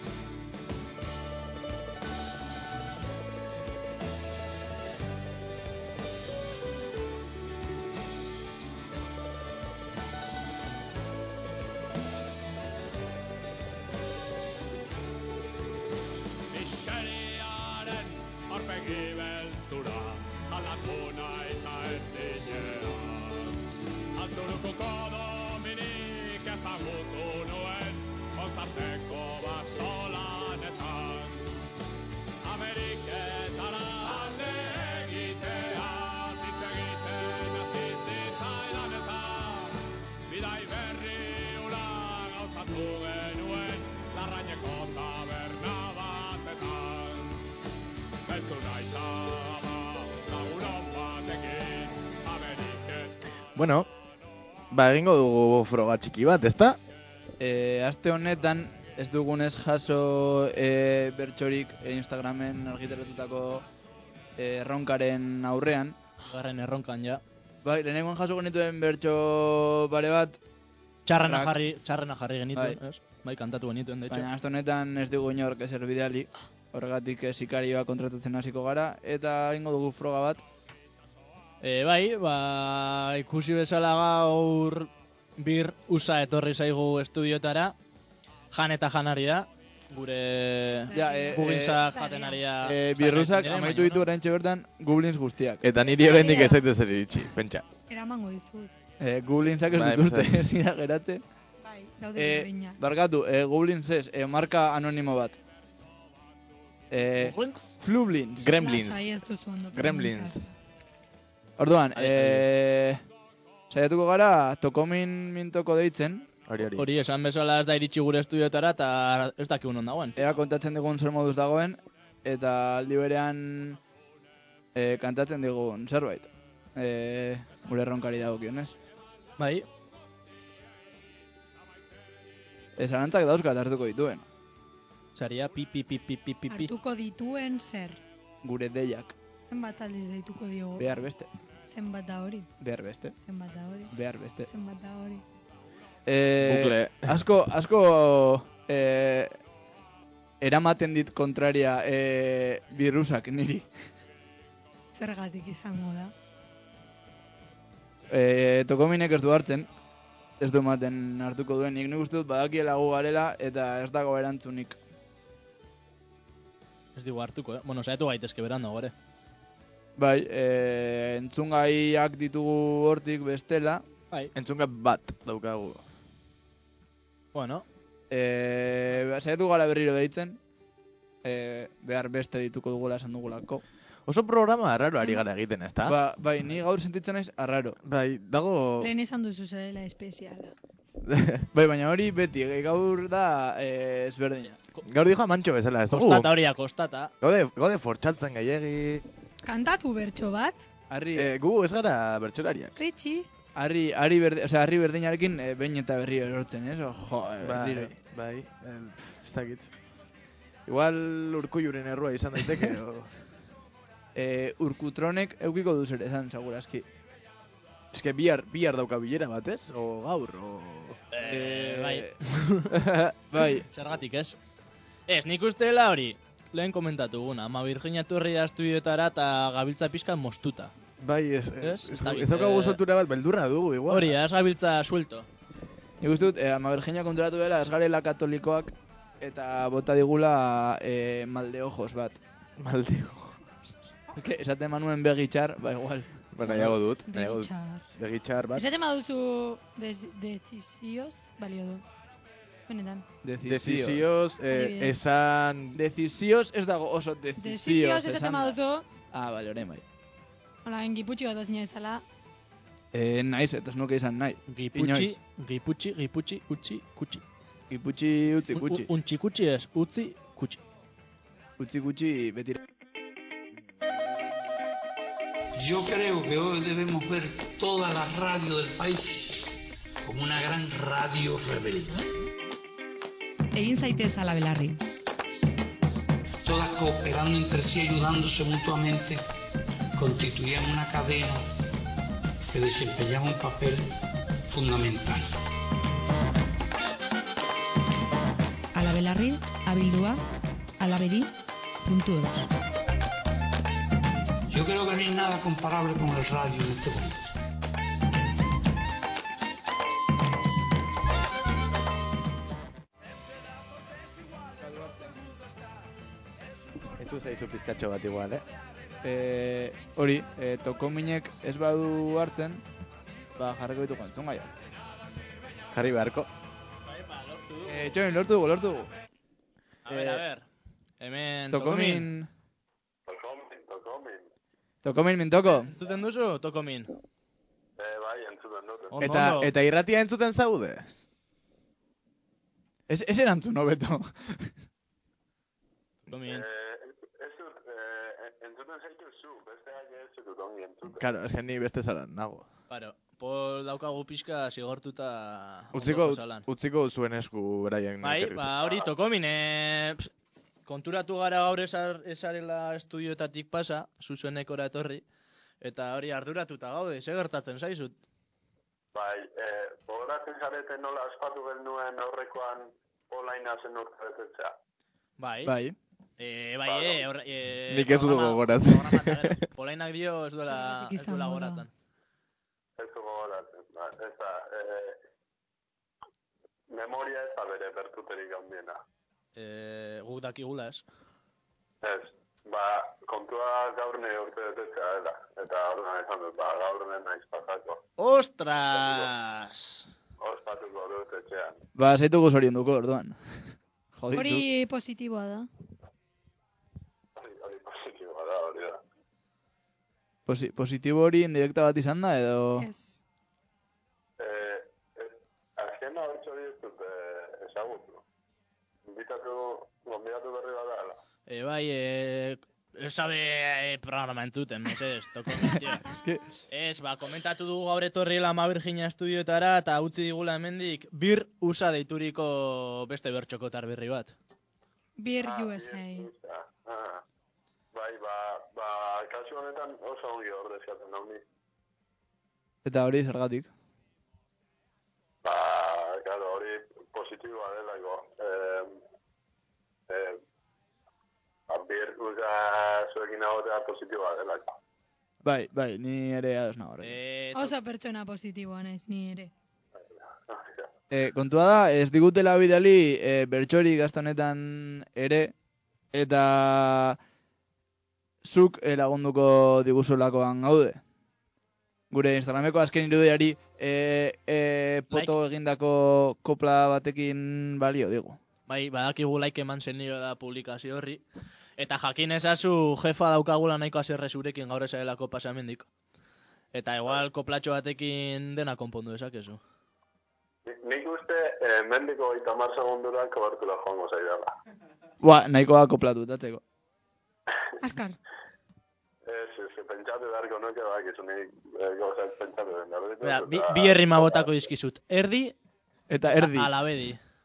Miseriaren aurpegi beltzura, aldatu nahi eta ez zinea. Altzuruko Dominik ezagutu nuen, kontzarteko basolanetan. Ameriketara alde egitea, hitz egiten hasi zitzaidan eta bidai berri hura gauzatu genuen, Larraineko taberna batetan. Beltzuna izaba, lagunon batekin, Ameriket. Bueno, ba egingo dugu froga txiki bat, ezta? E, aste honetan ez dugunez jaso e, bertsorik Instagramen argitaratutako e, erronkaren aurrean. Garren erronkan ja. Bai, lehenengoan jaso genituen bertso bare bat. Txarrena Rak. jarri, txarrena jarri genituen, Bai. ez? Bai, kantatu genituen, de hecho. Baina aste honetan ez dugu inork ezer bidali. Horregatik eh, sikarioa kontratatzen hasiko gara. Eta egingo dugu froga bat. E, bai, ba, ikusi bezala gaur bir usa etorri zaigu estudiotara. Jan eta janari da. Gure Ja, e, bugintza jaten ari da. E, birruzak amaitu ditu oraintxe bertan Goblins guztiak. Eta niri oraindik ez zaite zer iritsi, pentsa. Eramango dizut. E, Goblinsak ez Bai, dituzte, mesedez. ez dira geratzen. Bai, daude E, berdinak. barkatu, e, Goblins ez, e, marka anonimo bat. E, Flublins. Gremlins. Lasai ez duzu ondo. Gremlins. Orduan, Ai, e, saiatuko gara Tokomin mintoko deitzen. Hori, hori. Hori, esan bezala ez da iritsi gure estudiotara eta ez dakigun on dagoen. Ea kontatzen digun zer moduz dagoen, eta aldi berean e, kantatzen digun zerbait. E, gure erronkari dagokionez. Bai, E, zalantzak dauzkat hartuko dituen, saria pi pi pi pi pi pi pi. Hartuko dituen zer. gure deiak. Zenbat aldiz deituko diogu. Behar beste, Zenbat da hori. behar beste, Zenbat da hori. behar beste. Zenbat da hori. E, Bukle. asko, asko e, eramaten dit kontraria e, birrusak niri. Zergatik izango da. E, Tokominek ez du hartzen, ez du ematen hartuko duen, nik nik uste dut badakiela gu garela eta ez dago erantzunik. Ez digu hartuko, eh? Bueno, saiatu gaitezke berandu gore. Bai, e, entzungaiak ditugu hortik bestela, Bai. Entzunga bat daukagu. Bueno, e, saiatu gara berriro deitzen, e, behar beste dituko dugula esan dugulako. Oso programa arraro ari gara egiten, ezta? Ba, bai, ni gaur sentitzen naiz arraro. Bai, dago... Lehen esan duzu zerela espeziala. Bai, baina hori beti, e, gaur da e, ezberdina. Gaur dijo amantxo bezala, ez dugu? kostata hori da, kostata. Gaude, gaude fortxaltzen gehiegi... Kantatu bertso bat. Harri, E, gu ez gara bertsolariak. Ritxi. harri, harri, berde, osea, harri berdinarekin e, behin eta berriro erortzen, ez? O, jo, e, Bai, berriro. bai, eh, ez dakit. Igual Urkulluren errua izan daiteke, o... E, urkutronek eukiko du zer esan, segurazki. Ez que bihar, bihar dauka bilera bat, ez? O gaur, o... Eh, bai. Bai, Zergatik ez? Ez, nik uste dela hori. Lehen komentatu guna, ama Virginia Turri da estudiotara eta gabiltza pixkan mostuta. Bai, ez, Ez? ez, ez, Ez dakit, ez daukagu eh, soltura bat, beldurra dugu, igual. Hori, ez gabiltza suelto. nik uste dut, e, ama Virginia konturatu dela, ez garela katolikoak, eta bota digula e, malde ojos bat. Maldego. Ke, esaten manuen begitxar, ba igual. Ba, nahiago dut, nahiago dut. Begitxar. Begitxar bat. Esaten baduzu des, decizioz, balio du. Benetan. Decizioz, eh, Adibidez. esan... Decisios ez dago oso decisios. Decizioz esaten esan da. baduzu, Ah, bale, orain bai. hola, engiputxi bat azina ezala. Eh, naiz, eta ez nuke izan nahi. Giputxi, Inoiz. giputxi, giputxi, utzi, kutsi. Giputxi utzi gutxi. Un- Untxi kutsi ez, utzi, kutsi. Utzi gutxi beti. Yo creo que hoy debemos ver toda la radio del país como una gran radio rebelde. Egin zaitez ala belarri. Todas cooperando entre sí, ayudándose mutuamente, constituían una cadena que desempeñaba un papel fundamental. Ala belarri, abildua, alabedi, puntu eus. Yo creo que no hay nada comparable con el radio en este mundo. Etu zaizu pizkatxo bat igual, eh? Eh, hori, eh, Tokominek ez badu hartzen, ba jarriko dituko entzungaia. Jarri beharko. Eh, txoin, lortu dugu, lortu dugu. A ver, a ver. Hemen Tokomin. Tokomin, tokomin. Tokomin mintoko. Zuten duzu, Tokomin? Eh, bai, entzuten dut. Ondo, Eta, ondo. eta irratia entzuten zaude? Ez, ez erantzun hobeto. Tokomin. Eh, ez dut, eh, entzuten zaitu zu, besteak ez dut ongi entzuten. Claro, es que ni beste zaran nago. Claro. Pol daukagu pixka zigortuta Utziko, ondo pasalan. utziko zuen esku beraien. Bai, ba, hori tokomin, eh, pff, konturatu gara gaur esar, esarela estudioetatik pasa, zuzenekora etorri, eta hori arduratuta gaude, ze gertatzen zaizut? Bai, eh, gogoratzen zareten nola aspatu genuen aurrekoan olaina zen urte betetzea. Bai. Bai. Eh, bai, eh, horre, eh, Nik ez dut programa- gogoratzen. programa eta gero, Polainak dio ez duela, Zergatik ez duela izango da. gogoratzen. Ez du gogoratzen, ba, ez da, eh, memoria ez da bere bertuterik handiena. Eh, guk dakigula ez. Ez, ba, kontua gaur nire urte betetzea dela, eta orduan esan dut, ba, gaur nire naiz pasako, Ostras! ospatuko dut etxean. Ba, zaitugu zorionduko, orduan. Joditu. Hori positiboa da. Hori, hori positiboa da, hori da. Posi positibo hori indirekta bat izan da, edo... Ez. Eh, eh, azkena hori txori ez dut eh, ezagutu. Invitatu, gonbidatu berri bat dela. E, bai, e, sabe e, programa entzuten, mesedez, toko mentio. Es que... Ez, ba, komentatu dugu gaur etorriela Ma Virginia estudioetara, eta utzi digula hemendik bir usa deituriko beste bertxokotar berri bat. Bir Ah, U S A. bien, usa. Ah, bai, ba, ba, kasu honetan oso ongi ordezkatzen nau ni. Eta hori zergatik. Ba, claro, hori positiboa delako. Eh, eh, ba, bir usa zuekin agotea positiboa delako. Bai, bai, ni ere ados nago horrekin. E, Oso pertsona positiboa naiz ni ere. E, kontua da, ez digutela bidali e, bertxori gaztonetan ere, eta zuk e, lagunduko diguzulakoan gaude. Gure Instagrameko azken irudiari e, e, poto egindako kopla batekin balio digu. Bai, badakigu like eman zenio da publikazio horri. Eta jakin ezazu jefa daukagula nahiko azerre zurekin gaur ezaelako pasamendik. Eta igual koplatxo batekin dena konpondu dezakezu. Nik uste, eh, mendiko gaita mar segundura kobertura joango zaidala. Ba, nahikoa koplatutatzeko. Askar. Ez, ez, pentsatu beharko nuke bak, ez nik eh, gauzak pentsatu den. Bera, bi, bi herrima botako dizkizut. Erdi Eta erdi. alabedi.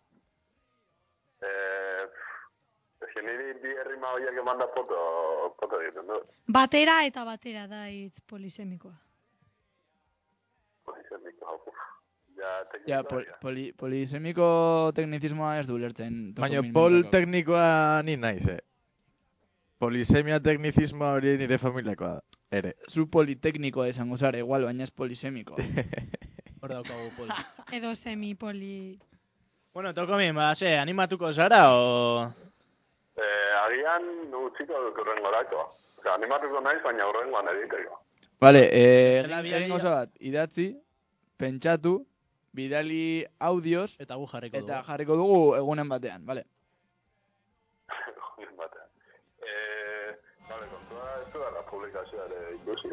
Eh, ez que niri bi herrima horiek emanda foto, foto egiten du. Batera eta batera da hitz polisemikoa. Polisemiko, uf. Ja, Ja, teknikoa. pol, poli, polisemiko teknizismoa ez du lertzen. Baina Tokumin pol mentakok. teknikoa ni naiz, eh. Polisemia teknizismoa hori nire familiakoa da, ere. Zu politeknikoa izango zara, igual, baina ez polisemikoa. Hor daukagu poli. Edo semi-poli... Bueno, tokomin, ba, ze, animatuko zara, o... Eh, agian utziko dut urrengorako. Osea, animatuko naiz, baina urrengoan egiteko. Vale, eh, Bestela egin biaria- egin gauza bat, idatzi, pentsatu, bidali audioz, Eta gu jarriko eta dugu. jarriko dugu egunen batean, vale? Jokin batean. Eh, vale, kontua ez du da publikazioa ere ikusi.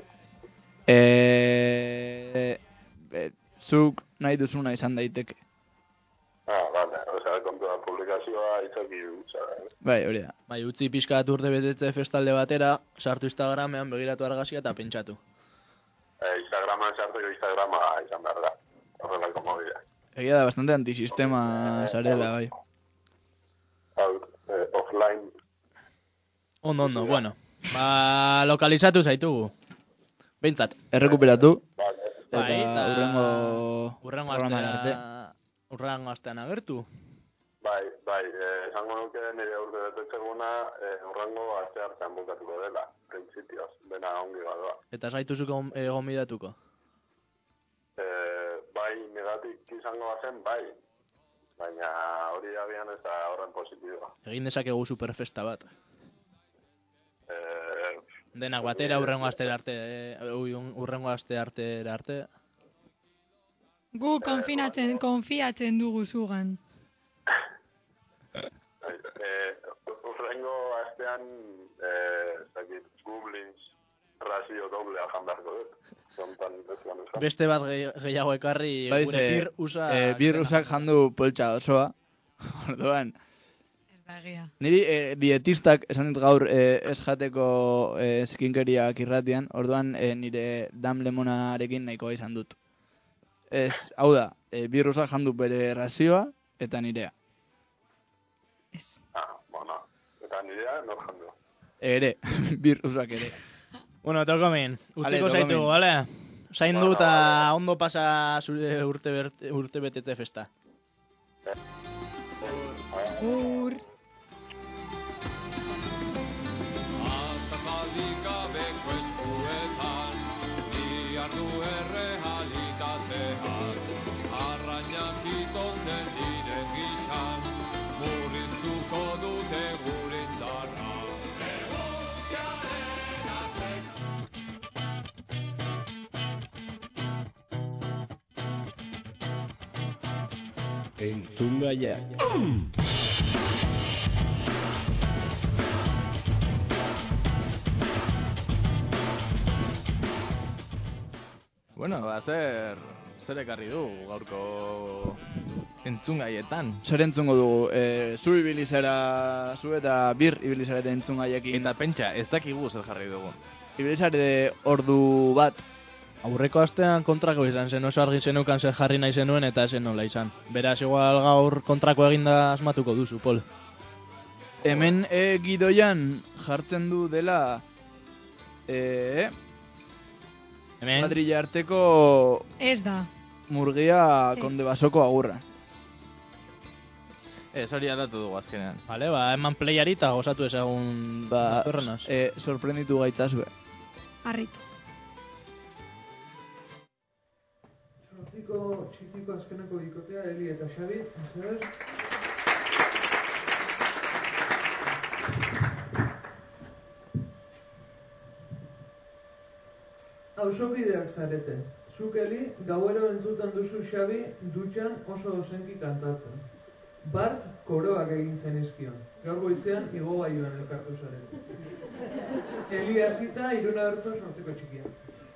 Eh, eh, zuk nahi duzuna izan daiteke. Ah, vale, osea, kontua publikazioa itzaki zara. Bai, hori da. Bai, utzi pixka bat urte betetze festalde batera, sartu Instagramean, begiratu argazkia eta pentsatu. Eh, Instagraman sartuko Instagrama izan behar da. Horrelako mobila. Egia da, bastante antisistema zarela, bai. Out, eh, offline. Ondo, ondo, bueno. Ba, lokalizatu zaitugu. Behintzat. Errekuperatu, Vale. eta Bai, eta urrengo Urrengo programan astean arte. Urrengo astean agertu. Bai, bai, eh, esango nuke nire urte betetzeguna eh, urrengo aste hartan bukatuko dela. Printzipioz, dena ongi badoa. Eta zaituzu egon bidatuko. Eh, bai, negatik izango bazen, bai. Baina hori agian ez da horren positiboa. Egin dezakegu superfesta bat. Eh, Denak batera urrengo astera arte, eh, ui, un- urrengo aste artera arte. Gu konfinatzen, konfiatzen dugu zugan. bai, eh, urrengo astean, eh, zakit, Goblins razio doblea jan beharko dut. Zontan, ezan esan. Beste bat gehi- gehiago ekarri Bai, gure ze, bir usa... eh, bir usak jandu poltsa osoa. Orduan, Ez da egia. niri eh, dietistak esan dit gaur eh, ez jateko eh, skinkeriak irratian, orduan eh, nire dam lemonarekin nahikoa izan dut. Ez, hau da, e, bi rusak jandu bere razioa eta nirea. Ez. Ah, bueno. Eta nirea, nor jandu. Ere, bi rusak ere. Bueno, tokomin, utziko Ale, zaitu, tokomin. bale? Zaindu Bueno, eta vale. ondo pasa zure urte, berte, urte betetze festa. Ur. Azazalik gabeko eskuetan, diardu errealitatean, arrainak itotzen diren gizan, murriztuko dute gure indarra. Eguzkiaren atzek. Entzungaiak. Bueno, ba, zer, zer ekarri du gaurko entzungaietan. Zer entzungo dugu, e, zu ibili zara, zu eta bir ibili zarete entzungaiekin. Eta pentsa, ez dakigu zer jarri dugun. Ibili zarete ordu bat. Aurreko astean kontrako izan zen, oso argi zenukan zer jarri nahi zenuen eta zen nola izan. Beraz, igual gaur kontrako eginda asmatuko duzu, Pol. Hemen e, gidoian jartzen du dela e, Hemen, Madrila arteko Ez da. murgia Ez. konde basoko agurra. Ez hori aldatu dugu azkenean. Bale, ba, eman playari eta gozatu ezagun Ba, datorrenaz. e, sorprenditu gaitzazue. Harritu. Zortziko txikiko azkeneko bikotea, Eli eta Xabi, mesedez. Auzokideak zarete. Zuk, Eli, gauero entzuten duzu Xabi dutxan oso ozenki kantatzen. Bart koroak egin zenizkion. Gaur goizean igogailuan elkartu zarete. Eli hasita Iruna Bertso Zortziko txikia.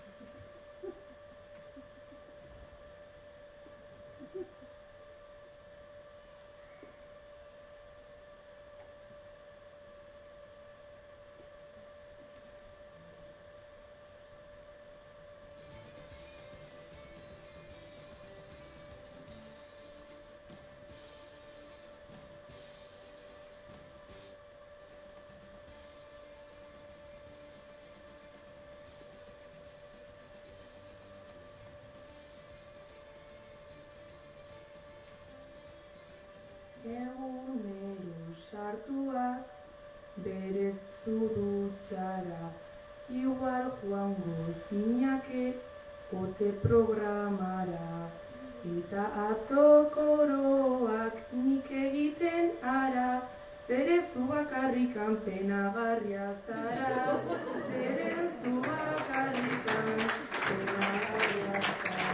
Egunero sartuaz, berez zu dutxara, igual joango zinake, ote programara, eta atzo koroak nik egiten ara, zerez du bakarrikan penagarria zara, zerez du bakarrikan penagarria zara.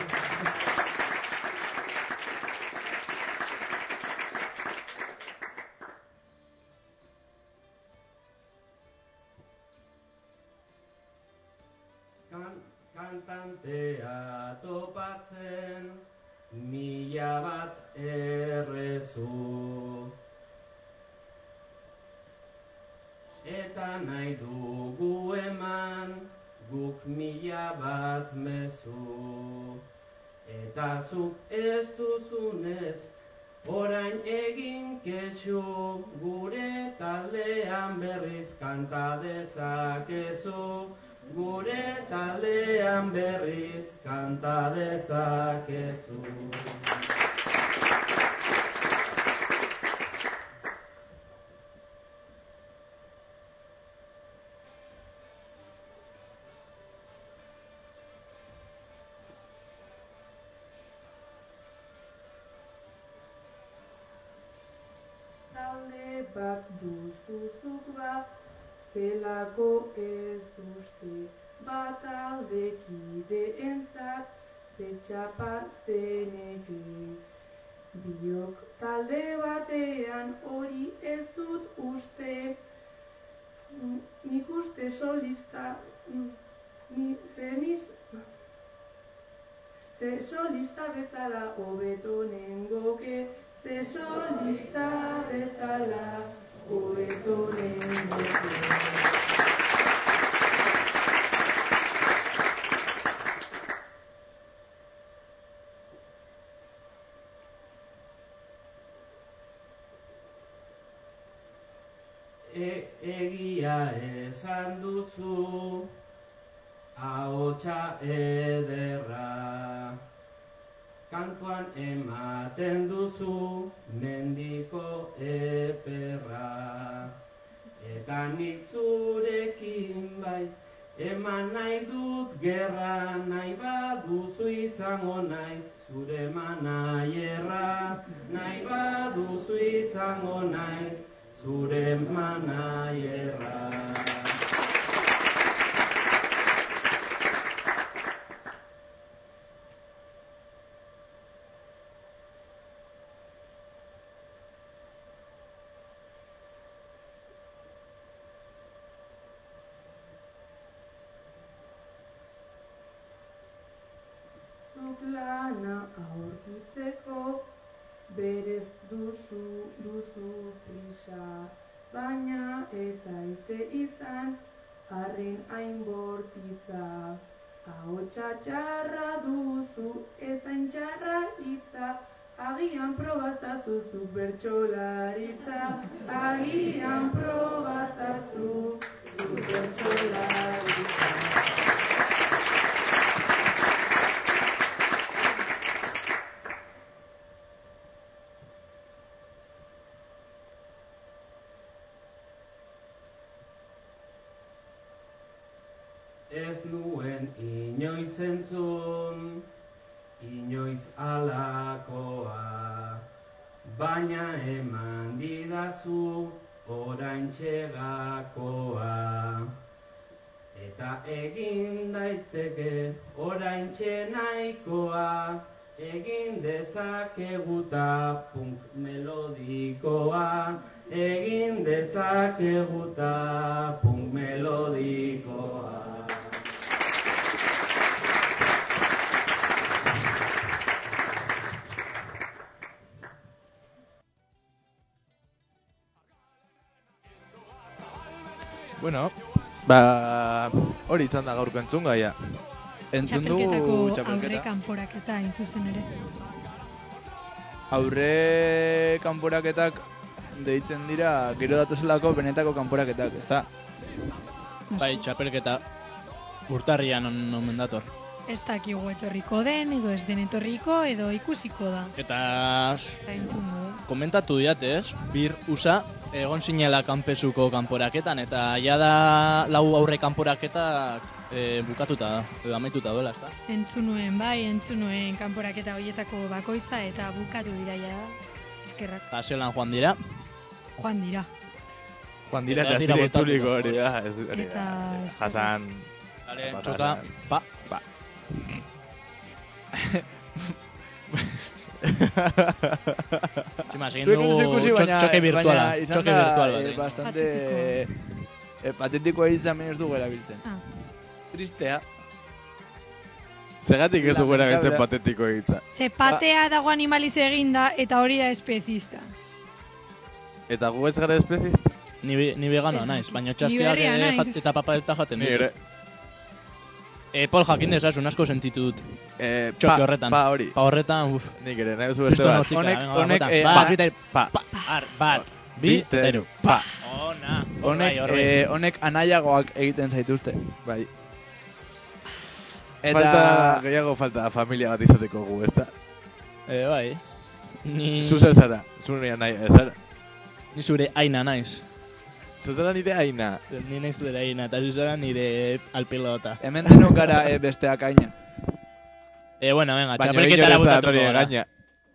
Kan, kantantea topatzen, mila bat errezu. Eta nahi dugu eman, guk mila bat mezu. Eta zuk ez duzunez, orain egin kexu, gure taldean berriz kanta dezakezu. Gure taldean berriz kanta dezakezu. Talde bat duzuzuk ba, zelako ez uste, bat aldekideentzat, zetxapa zeneke. Biok talde batean hori ez dut uste, nik uste solista, ni zeniz, ze solista bezala hobeto nengoke, ze solista bezala hobeto nengoke. esan duzu, ahotsa ederra. Kantuan ematen duzu, mendiko eperra. Eta nik zurekin bai, eman nahi dut gerra, nahi baduzu izango naiz, zure manaierra. Nahi baduzu izango naiz, zure manaierra. Lana aurkitzeko berez duzu duzu prisa, baina ez zaite izan arrin hain bortitza. Ahotsa txarra duzu, ez hain txarra hitza, agian probazazu zuk bertsolaritza. Agian probazazu zuk bertsolaritza. Ez nuen inoiz entzun, inoiz alakoa, baina eman didazu orain txegakoa. Eta egin daiteke orain txenaikoa, egin dezakeguta punk melodikoa, egin dezakeguta punk melodikoa. Bueno, ba, hori izan da gaurko entzun gaia. Entzun dugu Txapelketako txapelketa. aurre kanporaketa hain zuzen ere. Aurre kanporaketak deitzen dira gero datozelako benetako kanporaketak, ezta? Bai, txapelketa urtarrian on, omen dator. Ez dakigu etorriko den, edo ez den etorriko, edo ikusiko da. Eta Eta entzun dugu. komentatu diat, ez? Bir usa egon sinela kanpesuko kanporaketan, eta ja da lau aurre kanporaketak e, bukatuta da, edo amaituta dola, ezta? Entzun nuen, bai, entzun nuen kanporaketa horietako bakoitza eta bukatu dira ja. Eskerrak. Eta zelan joan dira. Joan dira. Joan dira Eta eta ez dira dira bueltatuko, itzuliko hori hori. da. Ez hori Eta da. eskerrak. Jasan. Dale, Ba, txoka, pa. Pa. Txima, egin Zuek ez dugu duzu ikusi, txo- baina, txoke virtuala. baina izan Txoke da virtual eh, bat. egin. bastante eh, patetikoa hitza hemen ez dugu erabiltzen. Ah. Tristea. Segatik ez dugu erabiltzen Lamentable. patetiko hitza. Ze patea dago animaliz eginda eta hori da espezista. Eta gu ez gara espeziista? Ni, be- ni veganoa Ez naiz, dakit. baina Ni txaskiak berria eh, naiz. jat- eta papeleta jaten Ni ditut. ere. E, Pol, jakin dezazun asko sentitu dut. Eh, Txoke pa, horretan. Pa hori. Pa horretan, uf. Nik ere, nahi duzu beste Kriston bat. hortika, Honek- venga, honek, bota. eh, Bat, pa- bi eta hiru. Pa. Ar, bat, bi Bi eta hiru. Pa. Ona. Honek, Bai, horrek. eh, honek anaiagoak egiten zaituzte. Bai. Eta Falta, gehiago falta familia bat izateko gu, ezta? Eh, bai. Ni... Zu zer zara, zu nire nahi, zara. Ni zure aina naiz. Zu zara nire aina. Ni naiz zure aina, eta zuzera nire alpilota. hemen denok gara eh, besteak aina. Eh, bueno, venga, Baina txapelketara inor ez da botatuko nire gara. gaina.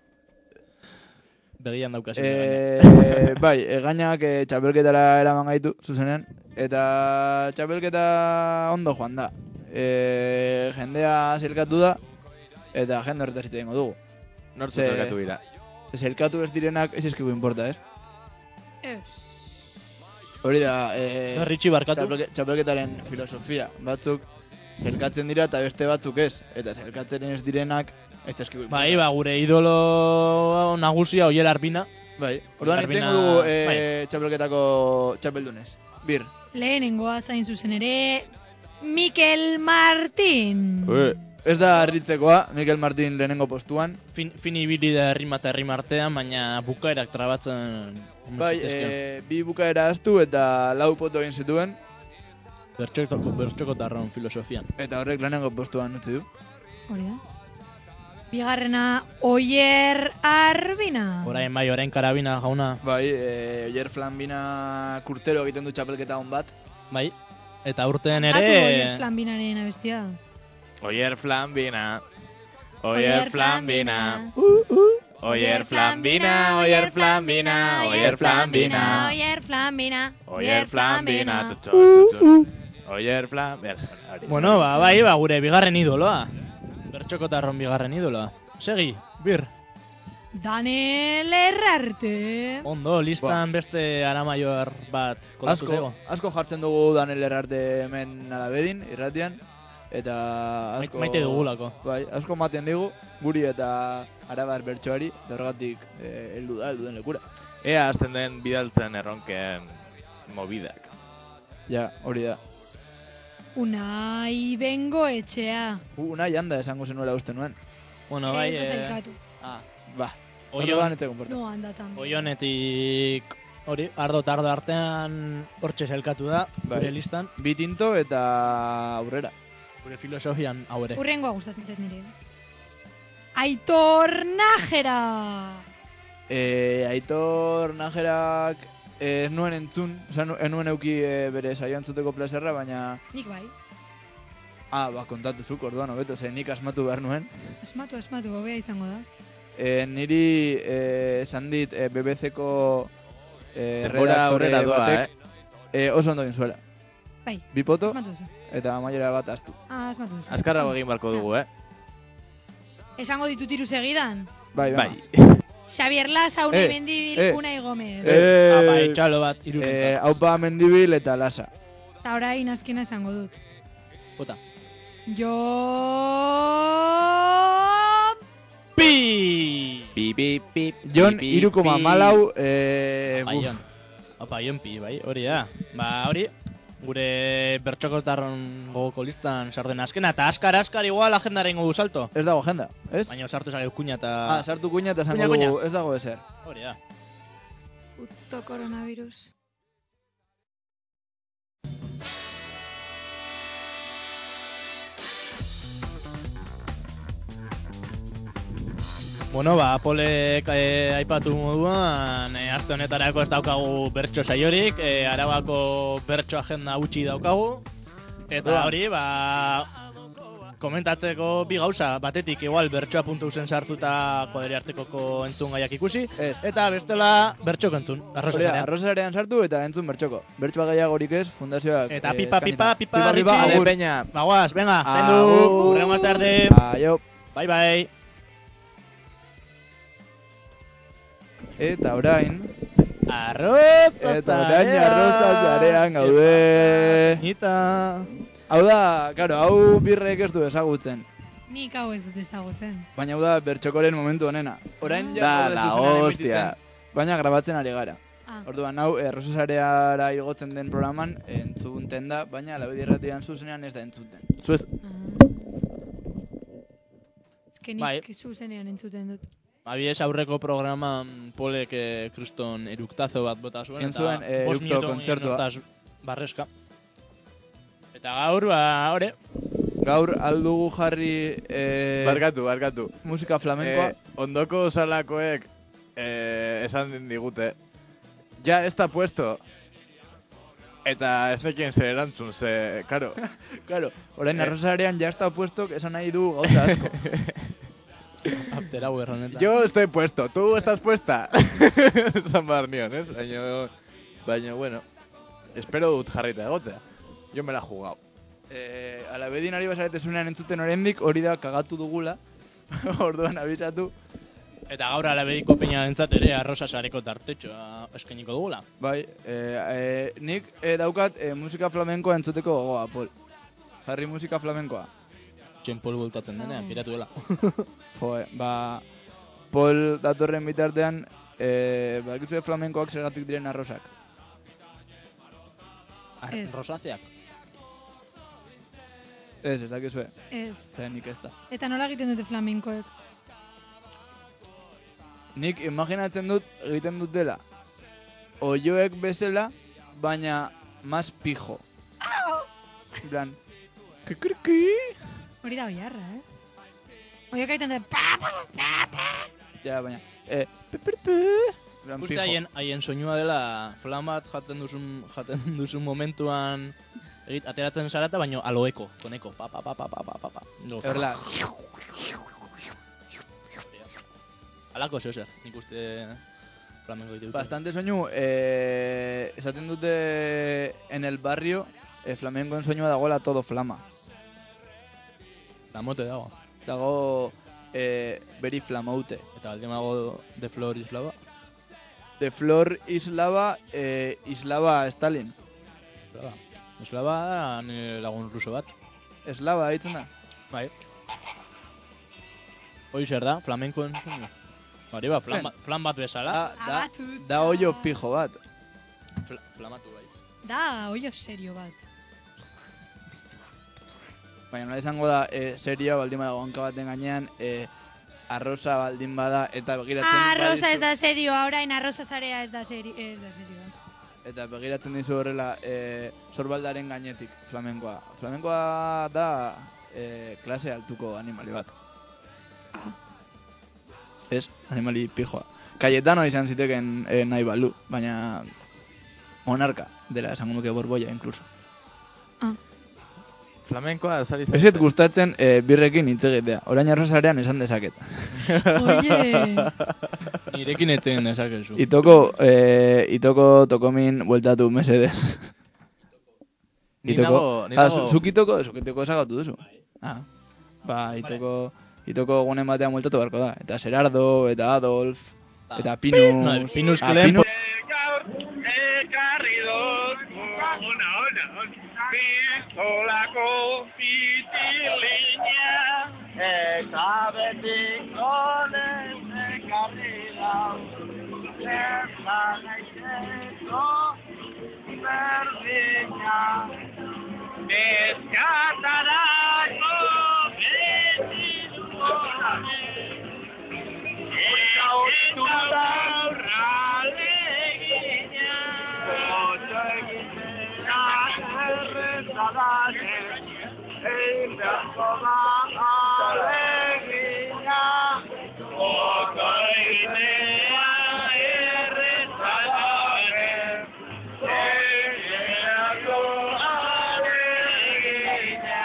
Begian daukasi. Eh, bai, egainak eh, txapelketara eraman gaitu, zuzenean. Eta txapelketa ondo joan da. Eh, jendea zelkatu da, eta jende horretaz hitz egingo dugu. Nortzu Ze- zelkatu dira. Ze zelkatu ez direnak ez eskigu importa, ez? Ez. Hori da, eh, Ritxi barkatu. txapelke- txapelketaren filosofia. Batzuk zelkatzen dira eta beste batzuk ez. Eta zelkatzen ez direnak ez eskigu importa. Bai, ba, gure idolo nagusia Oier Arbina. Bai, orduan Arbina- itzen dugu eh, bai. txapelketako txapeldunez. Bir. Lehenengoa zain zuzen ere, Mikel Martin. Ue, Ez da harritzekoa, Mikel Martin lehenengo postuan. Fin, fin ibili da herrima eta herrima artean, baina bukaerak trabatzen... Bai, e, bi bukaera astu eta lau poto egin zituen. Bertxokotarron filosofian. Eta horrek lehenengo postuan utzi du. Hori da. Bigarrena, Oier Arbina. Orain bai, orain karabina jauna. Bai, e, Oier Flambina kurtero egiten du txapelketa hon bat. Bai, eta urten ere... Batu Oier Flambinaren abestia. Oier Flambina, Oier Flambina, Oier Flambina, Oier Flambina, Oier Flambina, Oier Flambina, Oier Flambina, Oier Flambina. Bueno, ba, bai, ba, gure bigarren idoloa. Bertxokotarron bigarren idoloa. Segi, bir. Daniel Herrarte. Ondo, listan beste Aramaior bat kodatu zego. Asko, asko jartzen dugu Daniel Herrarte hemen Alabedin, irratian. Eta asko... Maite dugulako. Bai, asko maten digu, guri eta Arabar bertsoari, dorgatik eh, heldu da, heldu den lekura. Ea azten den bidaltzen erronken mobidak. Ja, hori da. Unai Bengoetxea. Uh, Unai handa esango zenuela uste nuen. Bueno, bai... Ez da zailkatu. Ah, ba. Oion, no, handatan. Oionetik... Hori, ardo eta ardo artean hortxe zelkatu da, bai. Gure listan. Bi tinto eta aurrera. Gure filosofian aurre. Urrengoa gustatzen zait nire. Aitor Najera. Eh, Aitor Najerak ez nuen entzun, oza, ez nuen euki e, bere saioan zuteko plazerra, baina... Nik bai. Ah, ba, kontatu zuk, orduan, hobeto, ze nik asmatu behar nuen. Asmatu, asmatu, hobea izango da. E, niri e, esan dit e, B B C-ko e, redaktore batek eh? e, oso ondo egin zuela. Bai, Bipoto asmatu zu. eta amaiera bat astu. Ah, asmatu zu. Azkarrago egin barko dugu, eh? Esango ditut hiru segidan. Bai, bai. Xabier Lasa, Unai Eh, Mendibil, eh. Unai Gomez. Eh, Ah, bai, txalo bat, eh, irurentzat. Aupa Mendibil eta Lasa. Eta orain azkena esango dut. Bota. Jo... Pi! Pi, pi, pi, Jon, pi, iru koma pi. malau, eh... Apa, Jon. Apa, Jon Pi, bai, hori da. Ba, hori, gure bertxokotarron gogoko listan sartzen azkena, eta askar-askar igual agendaren gogu salto. Ez dago agenda, ez? Baina sartu zage kuña eta... Ah, sartu kuña eta esango Kuña, dugu, kuña. ez dago ezer. Hori da. Puto coronavirus. Bueno, ba, Polek eh, aipatu moduan, eh, aste honetarako ez daukagu bertso saiorik, eh, Arabako bertso agenda utzi daukagu. Eta Oda. hori, ba, komentatzeko bi gauza, batetik igual bertsoa puntu zen sartuta koderi artekoko entzun gaiak ikusi, Ez. eta bestela bertxoko entzun, Hori da, arrozazarean. arrozarean sartu eta entzun bertxoko. Bertxoa gehiagorik ez, fundazioak... Eta eh, pipa, pipa, eskainita. pipa, pipa, Ritxi. agur. Peña. Bagoaz, venga, Agur. zaindu, urrengo aste arte. Aio. Bye, bye. Eta orain... Arroza Eta orain arroza zarean gaude. Nita. Hau da, karo, hau birrek ez du ezagutzen. Nik hau ez dut ezagutzen. Baina hau da bertxokoren momentu honena. Orain ja Da, gaude la zuzenean hostia. emititzen, baina grabatzen ari gara. Ah. Orduan hau, errosasareara igotzen den programan entzunten da, baina Alabedi irratian zuzenean ez da entzuten. Zuez, Ez que nik Bai. zuzenean entzuten dut. Abies aurreko programan Polek eh, kriston eruktazo bat bota zuen, Egin zuen, eh, bost erukto minutu kontzertua. hortaz barreska. Eta gaur, ba, hori, Gaur aldugu jarri eh, barkatu, barkatu. musika flamenkoa. Eh, ondoko salakoek eh, esan digute. Ja, ez da puesto. Eta ez nekien zer erantzun, ze, karo. Claro, orain Eh. arrosasarean ja está puesto, esan nahi du gauza asko. after hour honetan. Yo estoy puesto, tú estás puesta. Esan behar nion, ez? Baina, baina, bueno, espero dut jarrita egotea. Yo me la he jugado. Eh, Alabedin ari basaretezunean entzuten oraindik hori da kagatu dugula. Orduan abisatu. Eta gaur alabediko peina entzat ere arroza sareko tartetxoa eskainiko dugula. Bai, eh, eh, nik eh, daukat eh, musika flamenkoa entzuteko gogoa, Pol. Jarri musika flamenkoa. Txen Pol bultatzen denean, piratu dela. Jo, ba, Pol datorren bitartean, eh, bakizue flamenkoak zergatik diren arrosak. Ar- Ez. Rosazeak. Ez, ez dakizue. Ez. Eta nik ez da. Eta nola egiten dute flamenkoek? Nik imaginatzen dut egiten dutela oioek bezala, baina mas pijo. plan, kikriki. Hori da oiarra, ez? Oiak aiten da, pa, pa, pa, pa. Ja, baina, eh, peperpe. Uste haien, haien soinua dela flamat jaten duzun, jaten duzun momentuan egit, ateratzen zarata, baino aloeko, koneko, pa, pa, pa, pa, pa, pa, pa. No. Horrela. Alako zeo zer, nik uste flamengo ditu. Bastante soinu, eh, esaten dute en el barrio, eh, flamengoen soinua dagoela todo flama. Flamote dago. Dago, eh, beri flamoute. Eta baldin dago de flor islaba? De flor islaba, eh, islaba Stalin. Islaba. Islaba da nire lagun ruso bat. Eslaba, ditzen da? Bai. Hoi zer da, flamenkoen soinu? Hori ba, flan, flan bat bezala. Da, da, da oio pijo bat. Fla, flamatu bai. Da oio serio bat. Baina nola izango da, eh, serioa baldin badago hanka baten gainean, eh, arroza baldin bada, eta begiratzen Ah, arroza badizu- ez da serioa, orain arroza zarea ez da serio, ez da serioa. Eta begiratzen dizu horrela, eh, sorbaldaren gainetik, flamenkoa. Flamenkoa da eh, klase altuko animali bat. Ez, animali pijoa. Cayetano izan ziteken eh, nahi balu, baina monarka dela esango nuke borboia, incluso. Flamenkoa, sari Ez et gustatzen eh, birrekin hitz egitea. Orain arrozarean esan dezaket. Oye! Nirekin etzen dezakezu. Itoko, eh, itoko tokomin bueltatu mesedez. Ni Itoko, nago- ni ah, nago- zu- zuk itoko, zuk itoko esagatu duzu. Ah, ba, itoko, itoko gunen batean bueltatu beharko da. Eta Gerardo, eta Adolf, eta Pinus. No, el Pinus Ah, que lehen Pinus- Ekarri dut, ona, ona, ona, pistolako pitilina, eta betik gonen ekarri dau, zerta naizeko berdina, neskatarako beti duorane, eta ostuta aurralegina, oso egitera errezadane, egin beharko da alegina, oso egitea errezadane, egin beharko alegina.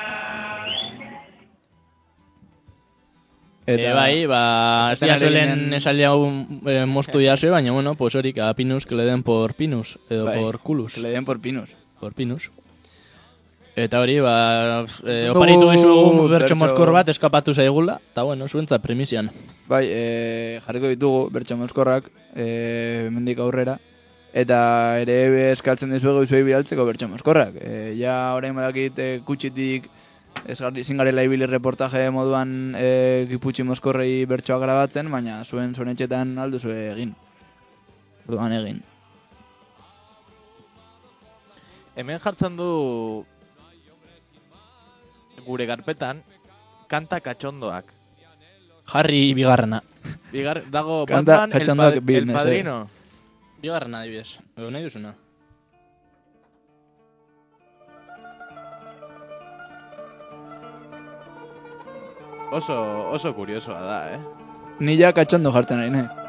Eta bai, ba, ez esaten dira ari suelen ginen- esaldi hau eh, moztu jasue, baina bueno, pues hori, cada pinus que le den por pinus, edo Bai, por culus. que le den por pinus. Por pinus. Eta hori, ba, eh, Dugu oparitu dizugu bertso bertso- moskor bat eskapatu zaigula, eta bueno, zuentzat premisian. Bai, eh, jarriko ditugu bertso mozkorrak, eh, mendik aurrera. Eta ere eskaltzen dizuegu zuei bidaltzeko bertso mozkorrak. Eh, ja orain badakit eh, kutxitik ez garri zingarela ibili reportaje moduan eh, giputxi mozkorrei bertsoa grabatzen, baina zuen zuen etxetan alduzu egin. Orduan egin. Hemen jartzen du gure garpetan kanta katxondoak. Jarri bigarrena. Bigar, dago Kanta Batman, el, katxondoak pad- bi, el mesedez. padrino. Bigarrena adibidez, edo nahi duzuna. Oso, oso kuriosoa da, eh? Ni ja katxondo jartzen ari, nahi.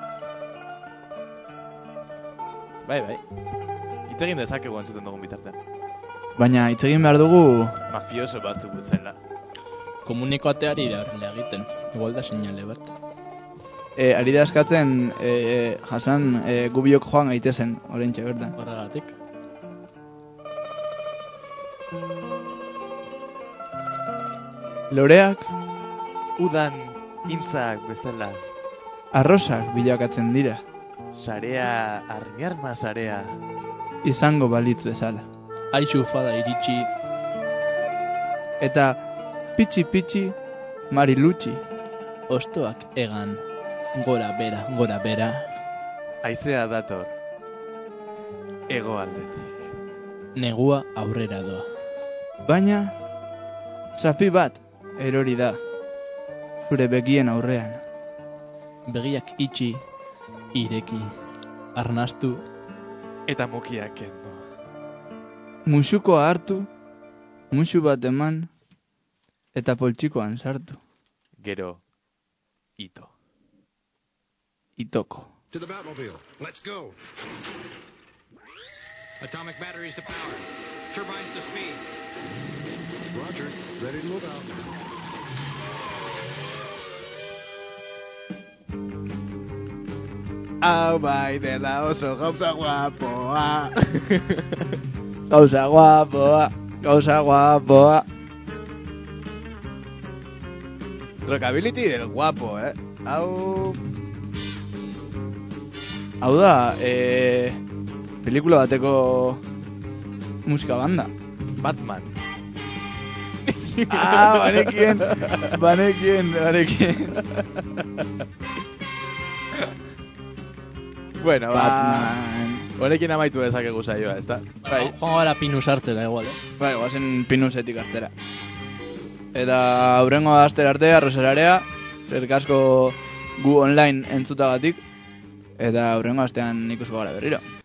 Bai, bai. Hitz egin dezakegu entzuten dugun bitartean. Baina hitz egin behar dugu Mafioso batzuk bezala. Komunikoateari iragarrela egiten, igual da seinale bat. eh, ari da eskatzen eh, jasan eh, gubiok joan gaitezen, orentxe bertan. Horregatik. Loreak Udan intzak bezala. arrosak bilakatzen dira, Sarea, armiarma sarea. izango balitz bezala. Aitxu fada iritsi, Eta pitxi-pitxi marilutxi. ostoak egan, gora bera, gora bera. Aizea dator. Ego aldetik. Negua aurrera doa. Baina, zapi bat erori da, zure begien aurrean. Begiak itxi, ireki, arnastu, Eta mukiak kendo. Musukoa hartu musu bat eman, eta poltsikoan sartu. Gero, ito. Itoko. To the Batmobile. Let's go. Atomic batteries to power. Turbines to speed. Roger. Ready to move out. Hau bai dela oso gauza guapoa. Gauza guapoa, gauza guapoa. Rockability del guapo, eh. Hau... Hau da, eh, pelikula bateko musika banda. Batman. Ah, banekien, banekien, banekien. Bueno, Batman. Ba, honekin amaitu dezakegu saioa, ezta? Bai. Joango gara pinus hartzera igual, eh? Bai, guazen pinusetik hartzera. Eta aurrengo astera arte, arrozerarea, zerkasko gu online entzutagatik, eta aurrengo astean ikusko gara berriro.